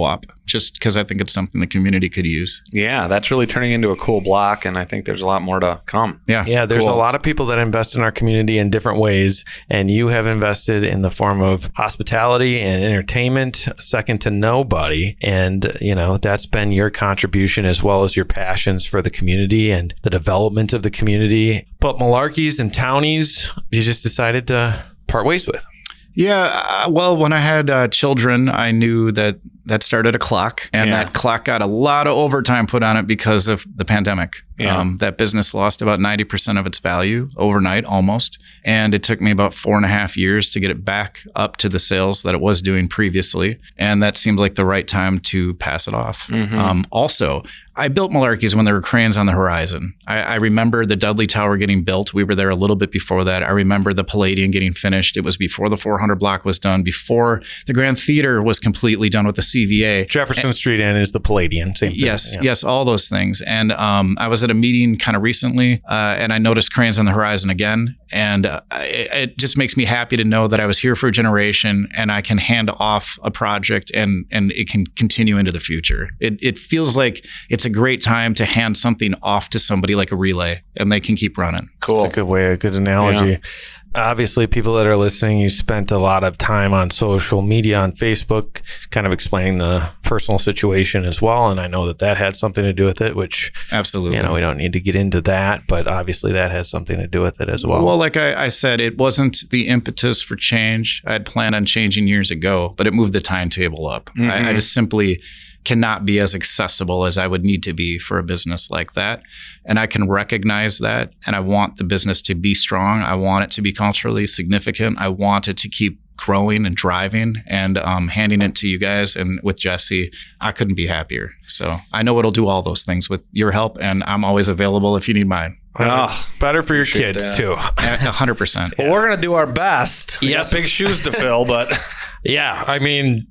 just because I think it's something the community could use. Yeah, that's really turning into a cool block, and I think there's a lot more to come. Yeah, yeah. There's Cool. a lot of people that invest in our community in different ways, and you have invested in the form of hospitality and entertainment, second to nobody. And you know that's been your contribution as well as your passions for the community and the development of the community. But Malarkeys and Townies, you just decided to part ways with. Yeah, uh, well, when I had uh, children, I knew that that started a clock, and Yeah. that clock got a lot of overtime put on it because of the pandemic. Yeah. Um, that business lost about ninety percent of its value overnight, almost. And it took me about four and a half years to get it back up to the sales that it was doing previously. And that seemed like the right time to pass it off. Mhm. Um, also, I built Malarkeys when there were cranes on the horizon. I, I remember the Dudley Tower getting built. We were there a little bit before that. I remember the Palladium getting finished. It was before the four hundred block was done, before the Grand Theater was completely done with the C V A. Jefferson And- Street Inn is the Palladium. Same thing. Yes, Yeah. yes, all those things. And um, I was at a meeting kind of recently, uh, and I noticed cranes on the horizon again. And uh, it, it just makes me happy to know that I was here for a generation, and I can hand off a project, and and it can continue into the future. It it feels like it's a great time to hand something off to somebody like a relay, and they can keep running. Cool. That's a good way, a good analogy. Obviously, people that are listening, you spent a lot of time on social media, on Facebook, kind of explaining the personal situation as well. And I know that that had something to do with it, which, absolutely, you know, we don't need to get into that, but obviously that has something to do with it as well. Well, like I, I said, it wasn't the impetus for change. I had planned on changing years ago, but it moved the timetable up. Mhm. I, I just simply cannot be as accessible as I would need to be for a business like that. And I can recognize that. And I want the business to be strong. I want it to be culturally significant. I want it to keep growing and driving, and um, handing it to you guys. And with Jesse, I couldn't be happier. So I know it'll do all those things with your help, and I'm always available if you need mine. Oh, better for your appreciate kids that. too. A hundred percent. Well, we're gonna do our best. We Yes. got big shoes to fill, but Yeah, I mean,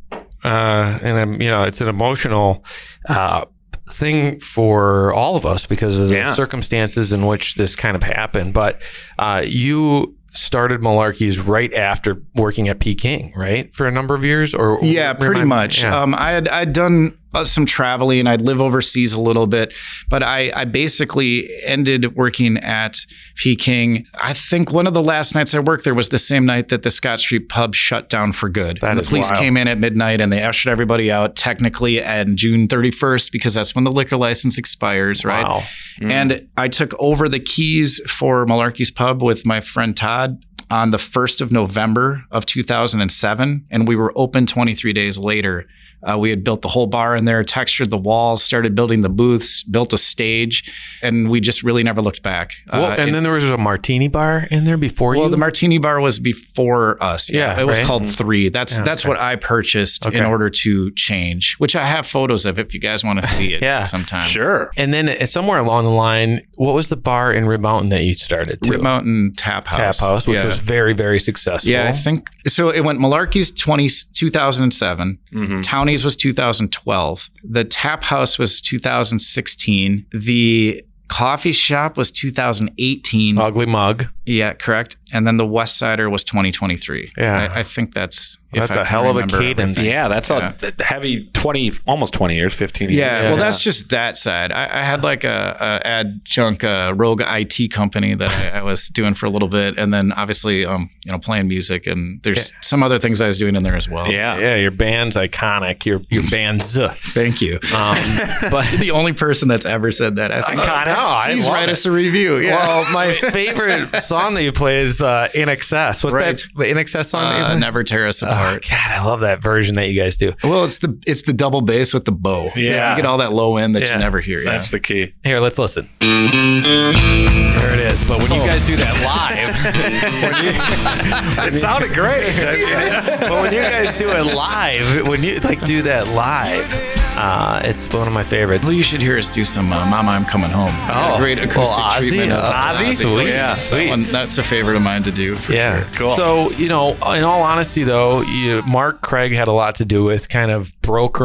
uh, and um, you know, it's an emotional uh, thing for all of us because of the Yeah. circumstances in which this kind of happened. But uh, you started Malarkeys right after working at Peking, right, for a number of years, or Yeah, pretty remind- much. yeah. Um, I had I'd done uh, some traveling. I'd live overseas a little bit, but I, I basically ended working at Peking. I think one of the last nights I worked there was the same night that the Scott Street pub shut down for good. That and the is police wild. came in at midnight and they ushered everybody out technically on June thirty-first because that's when the liquor license expires, right? Wow. And I took over the keys for Malarkey's Pub with my friend Todd on the first of November of two thousand seven, and we were open twenty-three days later. Uh, we had built the whole bar in there, textured the walls, started building the booths, built a stage, and we just really never looked back. Well, Uh, and it- then there was a martini bar in there before well, you. the Martini Bar was before us. Yeah, it was right? called Three. That's Yeah, that's okay. what I purchased Okay. in order to change, which I have photos of if you guys want to see it. Yeah. sometime. sure. and then uh, somewhere along the line, what was the bar in Rib Mountain that you started? Too? Rib Mountain Tap House. Tap House, which Yeah. was very, very successful. Yeah, I think so. It went Malarkey's twenty, two thousand seven. Mhm. Townies was two thousand twelve. The Tap House was two thousand sixteen. The coffee shop was two thousand eighteen. Ugly Mug. Yeah, correct. And then the West Sider was twenty twenty-three. Yeah. I, I think that's if That's I a can hell of a remember cadence. everything. Yeah, that's Yeah. a heavy twenty, almost twenty years, fifteen years. Yeah, well, that's just that side. I, I had like a, a adjunct uh, rogue I T company that I, I was doing for a little bit, and then obviously, um, you know, playing music, and there's some other things I was doing in there as well. Yeah. Yeah, your band's iconic. Your your band's. uh, Thank you. Um, but the only person that's ever said that. I think. Iconic? No, I Please love write it. us a review. Yeah. Well, my favorite song that you play is uh, In Excess. What's Right. that In Excess song? that you Uh, play? Never Tear Us Oh, Apart. God, I love that version that you guys do. Well, it's the it's the double bass with the bow. Yeah. You get all that low end that Yeah. you never hear. Yeah. That's the key. Here, let's listen. There it is. But when you guys do that live, when you, It sounded great. but when you guys do it live, when you like do that live, uh, it's one of my favorites. Well, you should hear us do some uh, "Mama, I'm Coming Home." Oh, great acoustic well, Ozzy? treatment. of Uh, Ozzy? Sweet, yeah, sweet. That one, that's a favorite of mine to do. for Yeah. sure. Cool. So, you know, in all honesty, though, you, Mark Craig had a lot to do with kind of brokering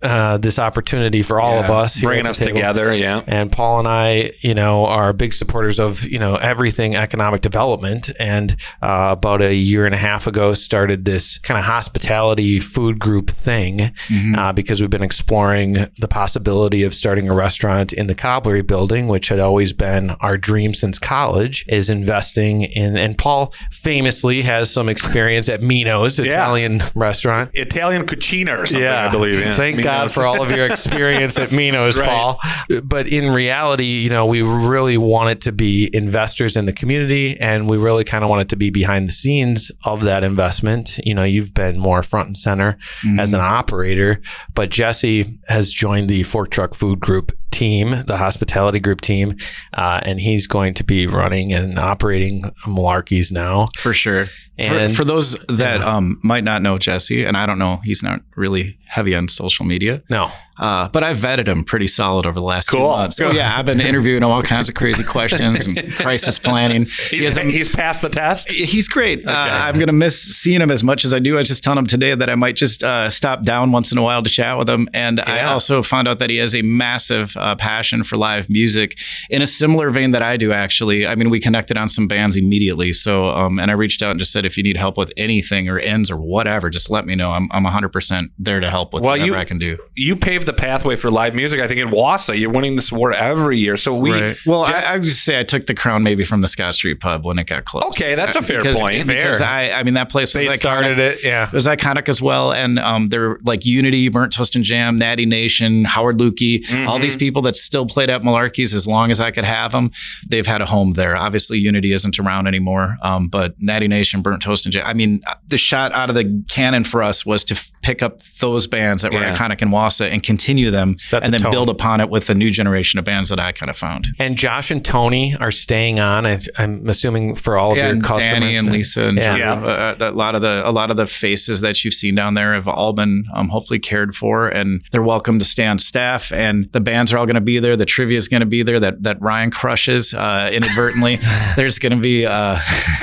uh, this opportunity for all Yeah, of us. here bringing at us the table. together, yeah. And Paul and I, you know, are big supporters of, you know, everything economic development. And uh, about a year and a half ago, started this kind of hospitality food group thing Mm-hmm. uh, because we've been exploring the possibility of starting a restaurant in the Cobblery building, which had always been our dream since college, is investing in, and Paul famously has some experience at Mino's Italian restaurant. Italian cucina or something, Yeah. I believe. Yeah. Thank God Mino's. for all of your experience at Mino's, Right. Paul. But in reality, you know, we really wanted to be investors in the community, and we really kind of wanted to be behind the scenes of that investment. You know, you've been more front and center Mm-hmm. as an operator, but Jesse has joined the Fork Truck Food Group team, the hospitality group team, uh, and he's going to be running and operating Malarkey's now. For sure. And for, for those that um, might not know Jesse, and I don't know, he's not really heavy on social media. No. Uh, but I've vetted him pretty solid over the last Cool. two months. So yeah, I've been interviewing him all kinds of crazy questions and crisis planning. He He's, has a- he's passed the test. He's great. Uh, I'm going to miss seeing him as much as I do. I was just telling him today that I might just uh, stop down once in a while to chat with him. And I Yeah. also found out that he has a massive uh, passion for live music in a similar vein that I do, actually. I mean, we connected on some bands immediately. So, um, and I reached out and just said, if you need help with anything or ends or whatever, just let me know. I'm, I'm one hundred percent there to help with Well, whatever you- I can do. You paved the pathway for live music. I think in Wausau, you're winning this award every year. So we, Right. Well, I, I would just say I took the crown maybe from the Scott Street Pub when it got closed. Okay, that's a fair because, point. Because Fair. I, I mean, that place They was iconic. started it, yeah. It was iconic as well. And um, they're like Unity, Burnt Toast and Jam, Natty Nation, Howard Lukey, all these people that still played at Malarkey's as long as I could have them. They've had a home there. Obviously, Unity isn't around anymore. Um, but Natty Nation, Burnt Toast and Jam. I mean, the shot out of the cannon for us was to f- pick up those bands that were Yeah. iconic in Wausau and continue them Set the and then tone. build upon it with the new generation of bands that I kind of found. And Josh and Tony are staying on. I, I'm assuming for all of Yeah, your and customers. Danny and Lisa and yeah. Drew, uh, a lot of the a lot of the faces that you've seen down there have all been um, hopefully cared for, and they're welcome to stay on staff. And the bands are all going to be there. The trivia is going to be there. That that Ryan crushes uh, inadvertently. There's going to be. Uh,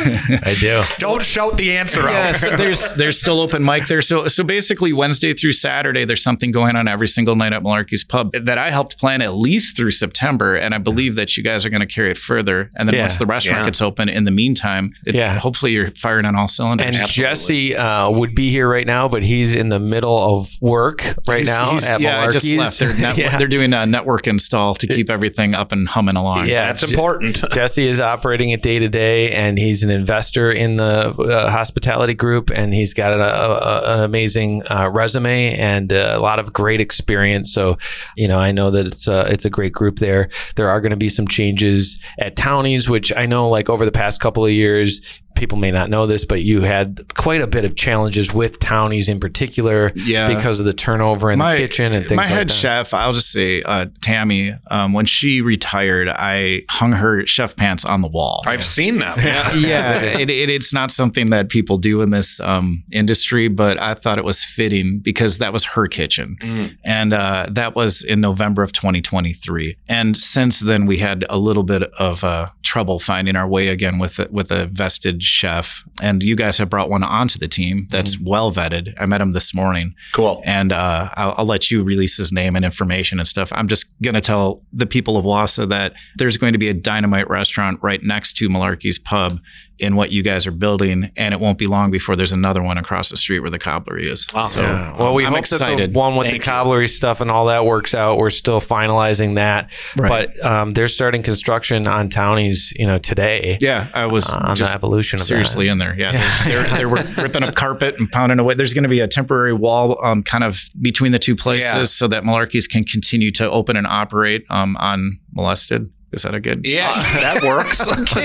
I do. Don't shout the answer out. Yes, there's there's still open mic there. So so basically Wednesday through Saturday, there's something going on every single night at Malarkey's Pub that I helped plan at least through September, and I believe that you guys are going to carry it further. And then Yeah. once the restaurant Yeah. gets open, in the meantime, it, Yeah. hopefully you're firing on all cylinders. And Absolutely. Jesse uh, would be here right now, but he's in the middle of work right He's- now he's- at yeah, I just Malarkey's. left. They're, net- Yeah. they're doing a network install to keep everything up and humming along. Yeah, That's Je- important. Jesse is operating it day to day, and he's an investor in the uh, hospitality group, and he's got a, a, an amazing uh, resume and uh, a lot of great experience. So, you know, I know that it's a, it's a great group there. There are going to be some changes at Townies, which I know, like over the past couple of years, people may not know this, but you had quite a bit of challenges with Townies in particular, Yeah. because of the turnover in the kitchen and things my like head that. chef, I'll just say, uh, Tammy, um, when she retired, I hung her chef pants on the wall. I've seen them. Yeah. yeah, it, it, it's not something that people do in this um, industry, but I thought it was fitting because that was her kitchen. Mm. And uh, that was in November of twenty twenty-three. And since then, we had a little bit of uh, trouble finding our way again with a, with a vested chef. And you guys have brought one onto the team that's Mm-hmm. well vetted. I met him this morning. Cool. And uh, I'll, I'll let you release his name and information and stuff. I'm just going to tell the people of Wausau that there's going to be a dynamite restaurant right next to Malarkey's Pub in what you guys are building, and it won't be long before there's another one across the street where the cobblery is. Wow. So Yeah. Well, we I'm hope excited. that the one with Thank the you. cobblery stuff and all that works out. We're still finalizing that, Right. but um, they're starting construction on Townies, you know, today. Yeah, I was Uh, on just the evolution of seriously that. in there. Yeah, they they're, they were ripping up carpet and pounding away. There's going to be a temporary wall, um, kind of between the two places, Yeah. so that Malarkey's can continue to open and operate um, unmolested. Is that a good? Yeah, that works.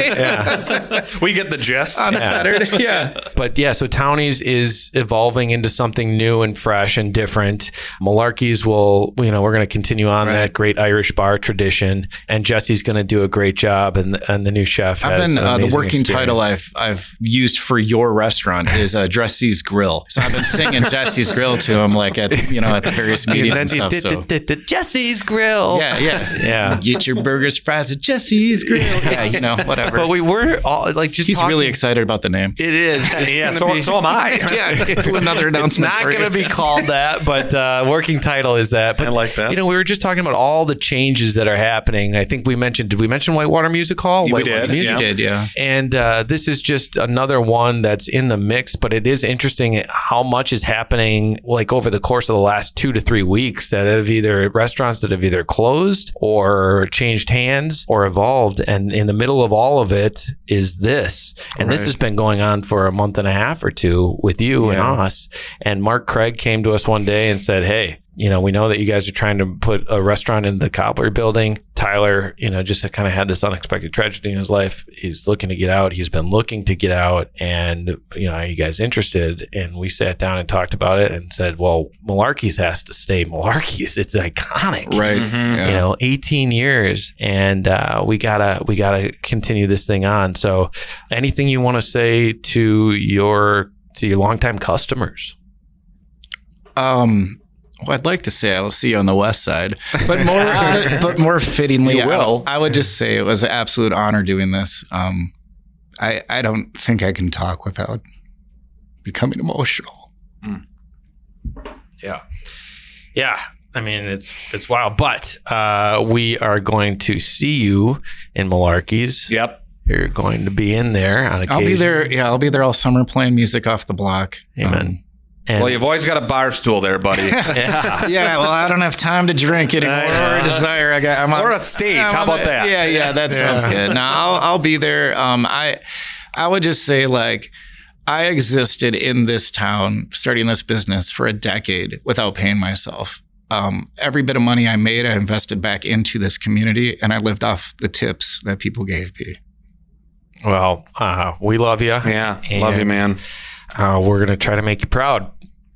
Yeah. We get the gist. Unfettered. Yeah. But yeah, so Townies is evolving into something new and fresh and different. Malarkey's will, you know, we're going to continue on Right. that great Irish bar tradition, and Jesse's going to do a great job, and and the new chef I've has been an uh, the amazing working experience. title I've I've used for your restaurant is uh, Jesse's Grill. So I've been singing Jesse's Grill to him like at you know at the various meetings and stuff. So Jesse's Grill. yeah, yeah, Yeah. Get your burgers, fries, fries at Jesse's Grill. Yeah, you know, whatever. But we were all like just He's talking. really excited about the name. It is. It's yeah, gonna so, be- so am I. Yeah, another announcement. It's not for you. going to be called that, but uh, working title is that. But, I like that. You know, we were just talking about all the changes that are happening. I think we mentioned, did we mention Whitewater Music Hall? We Whitewater did, Music yeah. You did, yeah. And uh, this is just another one that's in the mix, but it is interesting how much is happening like over the course of the last two to three weeks that have either restaurants that have either closed or changed hands or evolved. And in the middle of all of it is this. And this Right. has been going on for a month and a half or two with you and Yeah. us. And Mark Craig came to us one day and said, hey, you know, we know that you guys are trying to put a restaurant in the Cobbler building. Tyler, you know, just kind of had this unexpected tragedy in his life. He's looking to get out. He's been looking to get out. And, you know, are you guys interested? And we sat down and talked about it and said, well, Malarkey's has to stay Malarkey's. It's iconic. Right. Mm-hmm. Yeah. You know, eighteen years, and uh, we gotta we gotta continue this thing on. So, anything you want to say to your to your longtime customers? Um, well, I'd like to say I'll see you on the west side, but more, but, but more fittingly, You will. I, I would just say it was an absolute honor doing this. Um, I I don't think I can talk without becoming emotional. Yeah, yeah. I mean, it's it's wild, but uh, we are going to see you in Malarkey's. Yep. You're going to be in there on occasion. I'll be there. Yeah, I'll be there all summer playing music off the block. Amen. Um, And Well, you've always got a bar stool there, buddy. yeah. yeah, well, I don't have time to drink anymore or desire. I got, I'm on, Or a stage. I'm How on about the- that? Yeah, yeah, that sounds good. No, I'll, I'll be there. Um, I, I would just say like, I existed in this town, starting this business for a decade without paying myself. Um, every bit of money I made, I invested back into this community, and I lived off the tips that people gave me. Well, uh, we love you. Yeah, love you, And, man. Uh, we're gonna try to make you proud.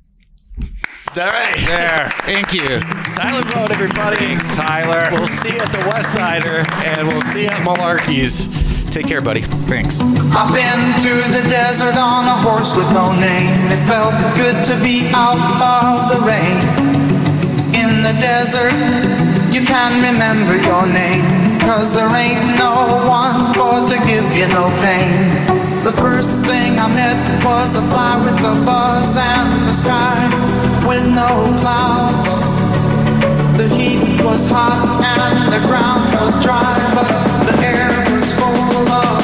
All right. There. Thank you. Silent Road, everybody. Thanks, Tyler. We'll see you at the West Sider, and we'll see you at Malarkey's. Take care, buddy. Thanks. I've been through the desert on a horse with no name. It felt good to be out of the rain. In the desert, you can remember your name, 'cause there ain't no one for to give you no pain. The first thing I met was a fly with a buzz and the sky with no clouds. The heat was hot and the ground was dry, but the air was full of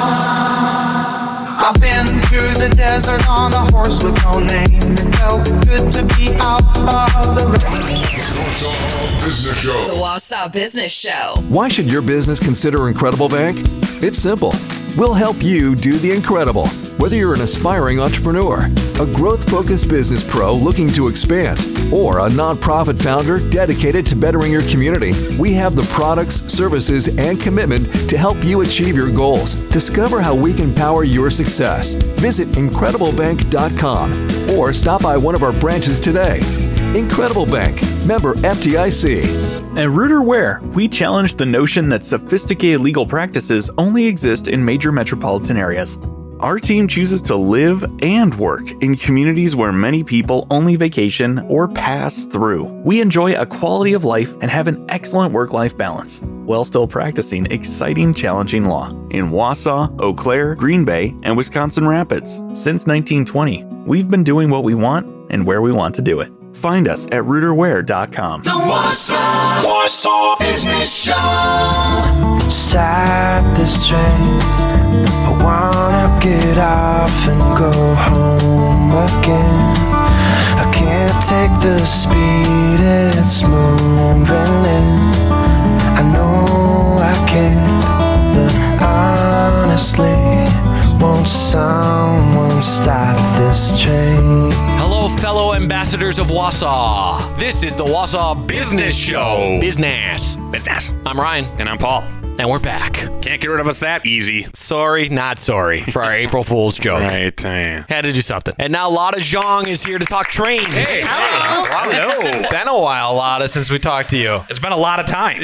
sound. I've been through the desert on a horse with no name. It felt good to be out of the rain. Business Show. The Wausau Business Show. Why should your business consider Incredible Bank? It's simple. We'll help you do the incredible. Whether you're an aspiring entrepreneur, a growth-focused business pro looking to expand, or a nonprofit founder dedicated to bettering your community, we have the products, services, and commitment to help you achieve your goals. Discover how we can power your success. Visit incredible bank dot com or stop by one of our branches today. Incredible Bank, member F D I C. At Rooter Ware, we challenge the notion that sophisticated legal practices only exist in major metropolitan areas. Our team chooses to live and work in communities where many people only vacation or pass through. We enjoy a quality of life and have an excellent work-life balance, while still practicing exciting, challenging law in Wausau, Eau Claire, Green Bay, and Wisconsin Rapids. Since nineteen twenty, we've been doing what we want and where we want to do it. Find us at rooter ware dot com. The Wausau, Wausau Business Show. Stop this train. I wanna get off and go home again. I can't take the speed it's moving in. I know I can't, but honestly, won't someone stop this train? Hello, fellow ambassadors of Wausau. This is the Wausau Business Show. Business. Business. I'm Ryan. And I'm Paul. And we're back. Can't get rid of us that easy. Sorry, not sorry for our April Fool's joke. Right. Uh, Had to do something. And now Lotta Zhang is here to talk trains. Hey. Hello. Hello. Been a while, Lotta, since we talked to you. It's been a lot of time.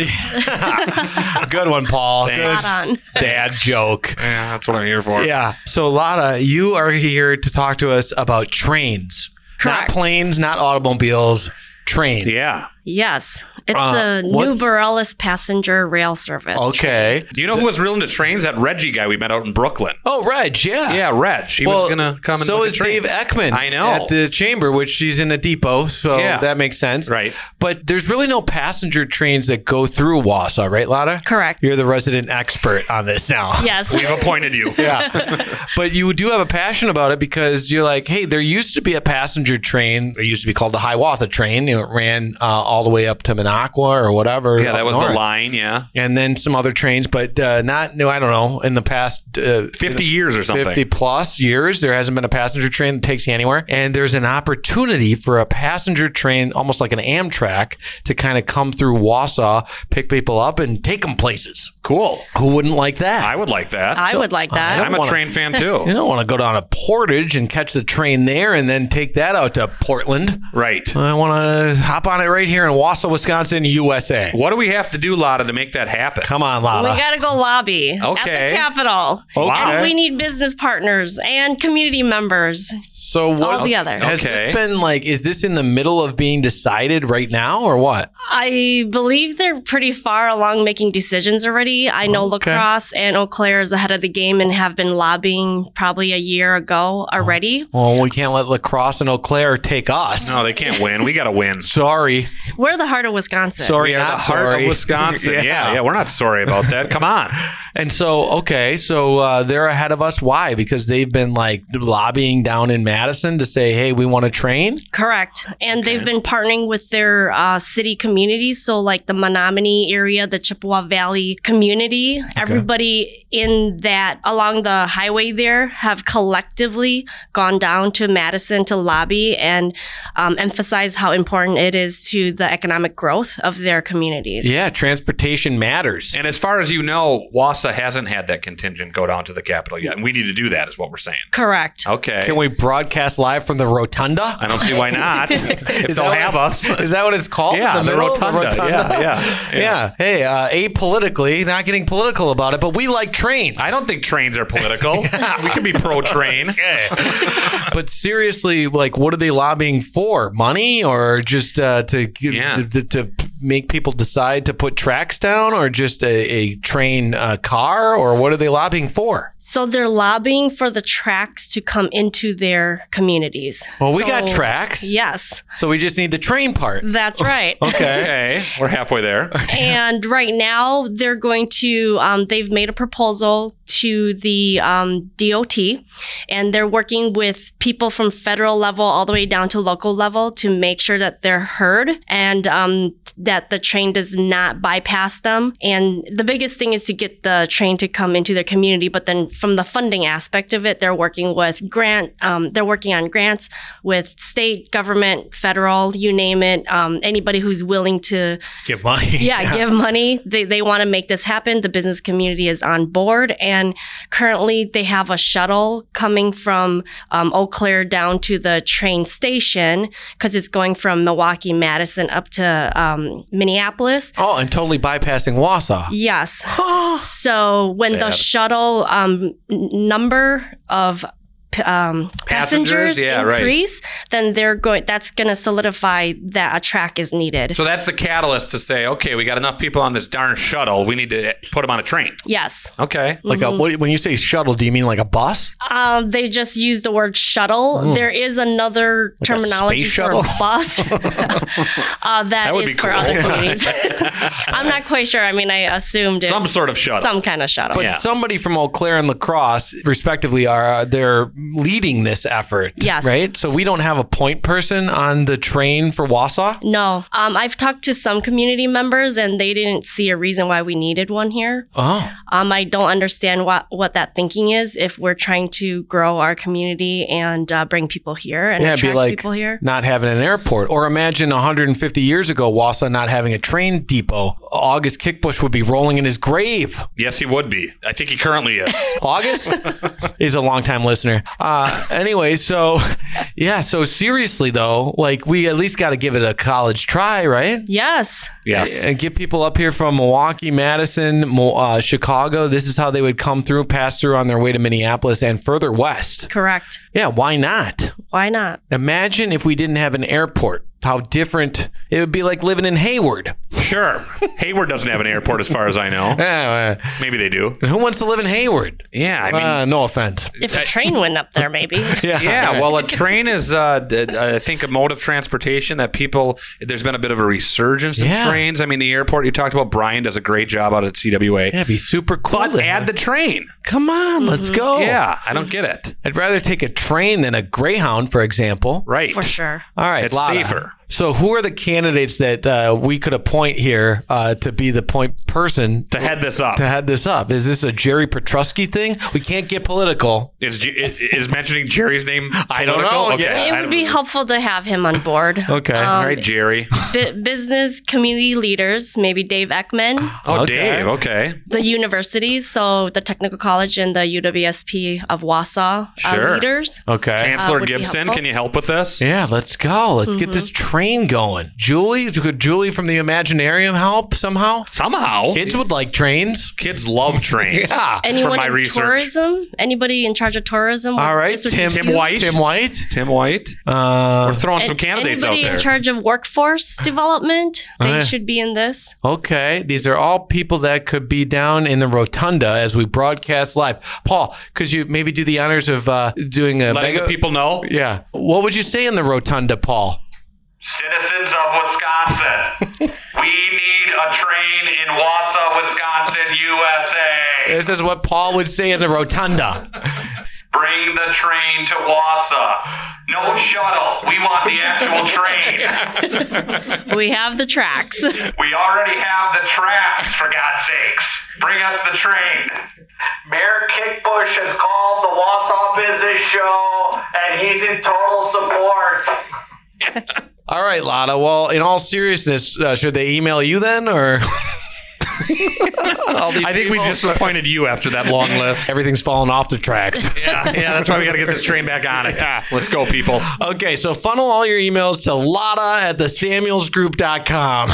Good one, Paul. Thanks. Good dad joke. Yeah, that's what I'm here for. Yeah. So, Lotta, you are here to talk to us about trains. Correct. Not planes, not automobiles, trains. Yeah. Yes. It's Uh, the what's- New Borealis passenger rail service. Okay. Do you know who was real into trains? That Reggie guy we met out in Brooklyn. Oh, Reg, yeah. Yeah, Reg. He Well, was going to come and so look is at trains. Dave Ekman. I know. At the chamber, which she's in a depot, so Yeah. that makes sense. Right. But there's really no passenger trains that go through Wausau, right, Lotta? Correct. You're the resident expert on this now. Yes. We've appointed you. Yeah. But you do have a passion about it because you're like, hey, there used to be a passenger train. It used to be called the Hiawatha train. You know, it ran uh, all the way up to Minocqua or whatever. Yeah, that up was north. the line, yeah. And then some other trains, but uh, not, no, I don't know, in the past uh, fifty years or something. fifty plus years, there hasn't been a passenger train that takes you anywhere. And there's an opportunity for a passenger train, almost like an Amtrak, to kind of come through Wausau, pick people up, and take them places. Cool. Who wouldn't like that? I would like that. I would like that. I'm a wanna- train fan too. You don't want to go down to Portage and catch the train there and then take that out to Portland. Right. I want to hop on it right here in Wausau, Wisconsin, U S A. What do we have to do, Lotta, to make that happen? Come on, We Lotta. got to go lobby Okay. at the Capitol. Okay. And we need business partners and community members. So what all together. Has Okay. this been like, is this in the middle of being decided right now or what? I believe they're pretty far along making decisions already. I know Okay. Lacrosse and Eau Claire is ahead of the game and have been lobbying probably a year ago already. Well, we can't let Lacrosse and Eau Claire take us. No, they can't win. We got to win. Sorry. We're the heart of Wisconsin. Sorry, We are not the heart sorry. of Wisconsin. Yeah. yeah. yeah, We're not sorry about that. Come on. And so, okay, so uh, they're ahead of us. Why? Because they've been like lobbying down in Madison to say, hey, we want to train. Correct. And they've been partnering with their uh, city communities. So, like the Menominee area, the Chippewa Valley community, everybody in that along the highway there have collectively gone down to Madison to lobby and um, emphasize how important it is to the economic growth of their communities. Yeah, transportation matters. And as far as you know, Wausau hasn't had that contingent go down to the Capitol yet. And we need to do that, is what we're saying. Correct. Okay. Can we broadcast live from the Rotunda? I don't see why not. if Is they'll that have what- us. Is that what it's called? Yeah, in the, the middle? Rotunda. Yeah, yeah, yeah. yeah. Hey, uh, apolitically, not getting political about it, but we like trains. I don't think trains are political. We can be pro-train. But seriously, like, what are they lobbying for? Money, or just uh, to, give, Yeah. to to make people decide to put tracks down, or just a, a train uh, car, or what are they lobbying for? So they're lobbying for the tracks to come into their communities. Well, we got So- tracks. Yes, So we just need the train part. that's right. Okay. Okay. We're halfway there. And right now, they're going to, um, they've made a proposal to the um, D O T, and they're working with people from federal level all the way down to local level to make sure that they're heard and um, that the train does not bypass them. And the biggest thing is to get the train to come into their community. But then from the funding aspect of it, they're working with grant, um, they're working on grants with state, government, federal, you name it, um, anybody who's willing to Give money. yeah, give money. They they want to make this happen. The business community is on board, and currently they have a shuttle coming from um, Eau Claire down to the train station because it's going from Milwaukee, Madison up to um, Minneapolis. Oh, and totally bypassing Wausau. Yes. So when the Sad. shuttle um, n- number of p- um, Passengers? passengers, Yeah, right. increase, then they're going. That's going to solidify that a track is needed. So that's the catalyst to say, okay, we got enough people on this darn shuttle. We need to put them on a train. Yes. Okay. Like a, what, when you say shuttle, do you mean like a bus? Um, they just use the word shuttle. Mm. There is another Like a terminology space for shuttle? a bus. uh, that, That would is be for cool. other communities. I'm not quite sure. I mean, I assumed it, Some sort of shuttle. some kind of shuttle. But somebody from Eau Claire and Lacrosse, respectively, are uh, they're leading this effort. Yes. Right. So we don't have a point person on the train for Wausau. No, um, I've talked to some community members, and they didn't see a reason why we needed one here. Oh. Um, I don't understand what, what that thinking is if we're trying to grow our community and uh, bring people here and Yeah, it'd be attract like people here. not having an airport. Or imagine one hundred fifty years ago, Wausau not having a train depot. August Kickbush would be rolling in his grave. Yes, he would be. I think he currently is. August is a longtime listener. Uh, anyway, so yeah, so seriously though, like we at least got to give it a college try, right? Yes. Yes. And get people up here from Milwaukee, Madison, Mo- uh, Chicago. This is how they would come through, pass through on their way to Minneapolis and further west. Correct. Yeah, why not? Why not? Imagine if we didn't have an airport, how different It would be like living in Hayward. Sure. Hayward doesn't have an airport as far as I know. Yeah, uh, Maybe they do. and who wants to live in Hayward? Yeah, I mean, Uh, no offense. If a train went up there, maybe. Yeah. yeah, well, a train is, uh, d- I think, a mode of transportation that people, there's been a bit of a resurgence in Yeah. trains. I mean, the airport you talked about, Brian does a great job out at C W A. Yeah, it'd be super cool. But to add have- the train. Come on, let's go. Yeah, I don't get it. I'd rather take a train than a Greyhound, for example. Right. For sure. All right, It's Lotta. safer. So, who are the candidates that uh, we could appoint here uh, to be the point person To head this up. to head this up? Is this a Jerry Petrusky thing? We can't get political. Is, G- is mentioning Jerry's name I don't political? know. Okay. Yeah. It I would don't- be helpful to have him on board. Okay. Um, All right, Jerry. bu- business community leaders, maybe Dave Ekman, Oh, Okay. Dave. Okay. the universities, so the Technical College and the U W S P of Wausau uh, Sure. leaders. Okay. Chancellor would be Gibson, helpful. can you help with this? Yeah, let's go. Let's get this train going. Julie, could Julie from the Imaginarium help somehow? Somehow. Kids would like trains. Kids love trains. Yeah. Anyone From my in research. tourism? Anybody in charge of tourism? All right, This would be Tim, Tim huge. White. Tim White. Tim White. Uh, We're throwing some An- candidates out Anybody there. in charge of workforce development? They Uh, should be in this. Okay, these are all people that could be down in the rotunda as we broadcast live. Paul, could you maybe do the honors of uh, doing a Letting mega? the people know. Yeah, what would you say in the rotunda, Paul? Citizens of Wisconsin, we need a train in Wausau, Wisconsin, U S A. This is what Paul would say in the rotunda. Bring the train to Wausau. No shuttle. We want the actual train. We have the tracks. We already have the tracks, for God's sakes. Bring us the train. Mayor Kickbush has called the Wausau Business Show, and he's in total support. All right, Lotta. Well, in all seriousness, uh, should they email you then, or? All these I think we people? just appointed you after that long list. Everything's falling off the tracks. Yeah, yeah, that's why we got to get this train back on it. Let's go, people. Okay, so funnel all your emails to Lotta at the Samuels Group dot com.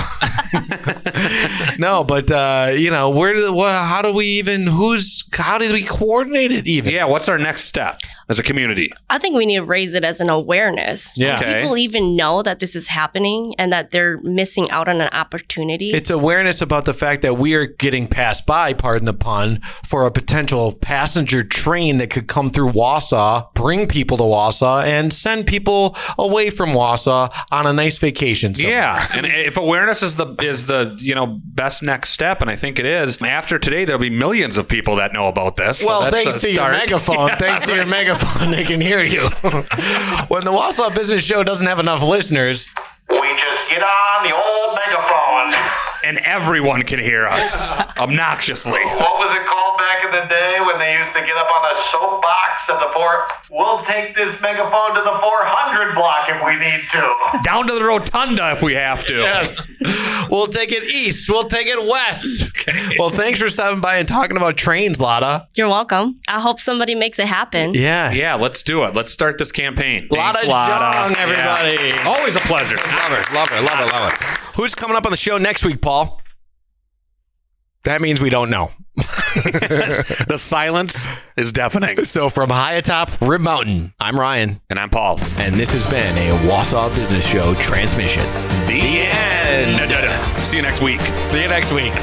No, but uh, you know, where do what, how do we even who's how did we coordinate it even? Yeah, what's our next step as a community? I think we need to raise it as an awareness. Yeah. Do Okay. people even know that this is happening and that they're missing out on an opportunity? It's awareness about the fact that we are getting passed by, pardon the pun, for a potential passenger train that could come through Wausau, bring people to Wausau, and send people away from Wausau on a nice vacation. somewhere. Yeah, and if awareness is the is the you know best next step, and I think it is. After today, there'll be millions of people that know about this. so Well, that's thanks a to your start. megaphone, Yeah, thanks to your right. megaphone, they can hear you. When the Wausau Business Show doesn't have enough listeners, We just get on the old megaphone, and everyone can hear us obnoxiously. What was it called back in the day when they used to get up on a soapbox at the four? We'll take this megaphone to the four hundred block if we need to. Down to the rotunda if we have to. yes, we'll take it east, we'll take it west. Okay. Well, thanks for stopping by and talking about trains, Lotta. You're welcome. I hope somebody makes it happen. Yeah. Yeah, let's do it. Let's start this campaign. Lotta Thanks, Lotta. Jung, everybody. Yeah. Always a pleasure. Love her, love her, love her, love her. Who's coming up on the show next week, Paul? That means we don't know. The silence is deafening. So from high atop Rib Mountain, I'm Ryan. And I'm Paul. And this has been a Wausau Business Show transmission. The end. See you next week. See you next week.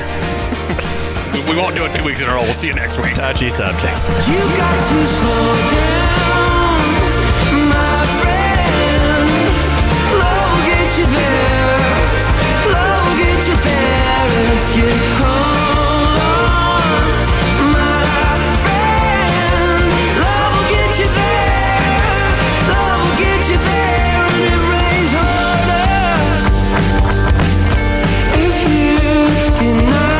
We won't do it two weeks in a row. We'll see you next week. Touchy subjects. You got to slow down, my friend. Love will get you there. Love will get you there if you hold on, my friend. Love will get you there. Love will get you there, and it rains harder if you deny.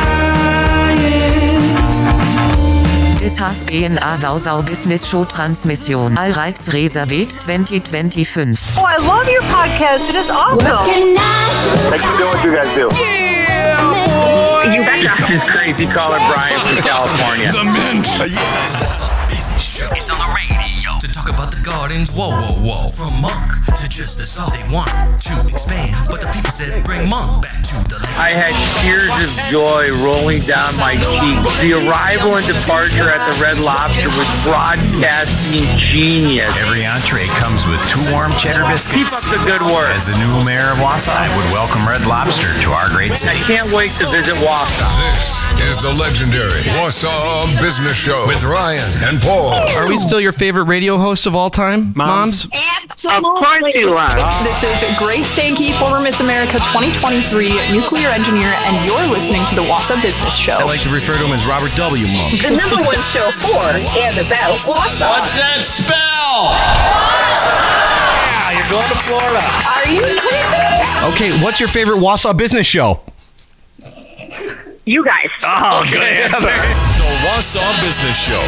This has been a Wausau Business Show Transmission. Allrights reserviert twenty twenty-five. Oh, I love your podcast. It is awesome. Thanks for doing what you guys do. You betcha. This is Crazy Caller Brian from California. The Mint. Business Show is on the radio to talk about the gardens. Whoa, whoa, whoa. From Monk to just that's all they want to expand. But the people said bring Monk back to the land. I had tears of joy rolling down my cheeks. The arrival and departure at the Red Lobster was broadcasting genius. Every entree comes with two warm cheddar biscuits. Keep up the good work. As the new mayor of Wausau, I would welcome Red Lobster to our great city. I can't wait to visit Wausau. This is the legendary Wausau Business Show with Ryan and Paul. Are we still your favorite radio hosts of all time, moms? Absolutely. Of course you are. This is Grace Stanke, former Miss America twenty twenty-three nuclear engineer, and you're listening to the Wausau Business Show. I like to refer to him as Robert W. Monk. The number one show for and about Wausau. What's that spell? Yeah, you're going to Florida. Are you kidding? Okay, what's your favorite Wausau Business Show? You guys. Oh, good answer. The Wausau Business Show.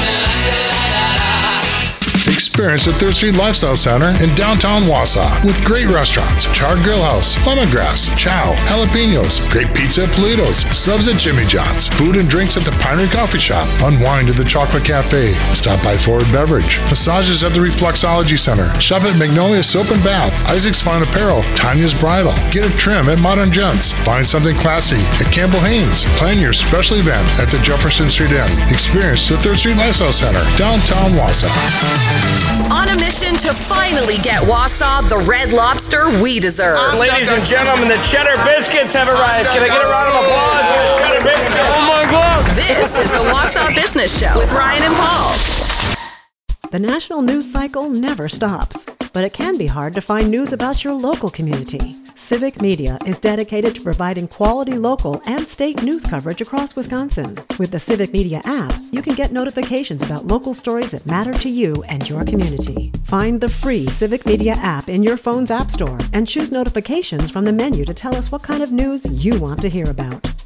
Experience the third Street Lifestyle Center in downtown Wausau with great restaurants, Charred Grill House, Lemongrass, Chow, Jalapenos, great pizza at Politos, subs at Jimmy John's, food and drinks at the Pinery Coffee Shop, unwind at the Chocolate Cafe, stop by Forward Beverage, massages at the Reflexology Center, shop at Magnolia Soap and Bath, Isaac's Fine Apparel, Tanya's Bridal, get a trim at Modern Gents, find something classy at Campbell Haynes, plan your special event at the Jefferson Street Inn, experience the third Street Lifestyle Center, downtown Wausau. On a mission to finally get Wausau the Red Lobster we deserve. Ladies and gentlemen, the cheddar biscuits have arrived. Can I get a round of applause for the cheddar biscuits? Oh my God! This is the Wausau Business Show with Ryan and Paul. The national news cycle never stops, but it can be hard to find news about your local community. Civic Media is dedicated to providing quality local and state news coverage across Wisconsin. With the Civic Media app, you can get notifications about local stories that matter to you and your community. Find the free Civic Media app in your phone's app store and choose notifications from the menu to tell us what kind of news you want to hear about.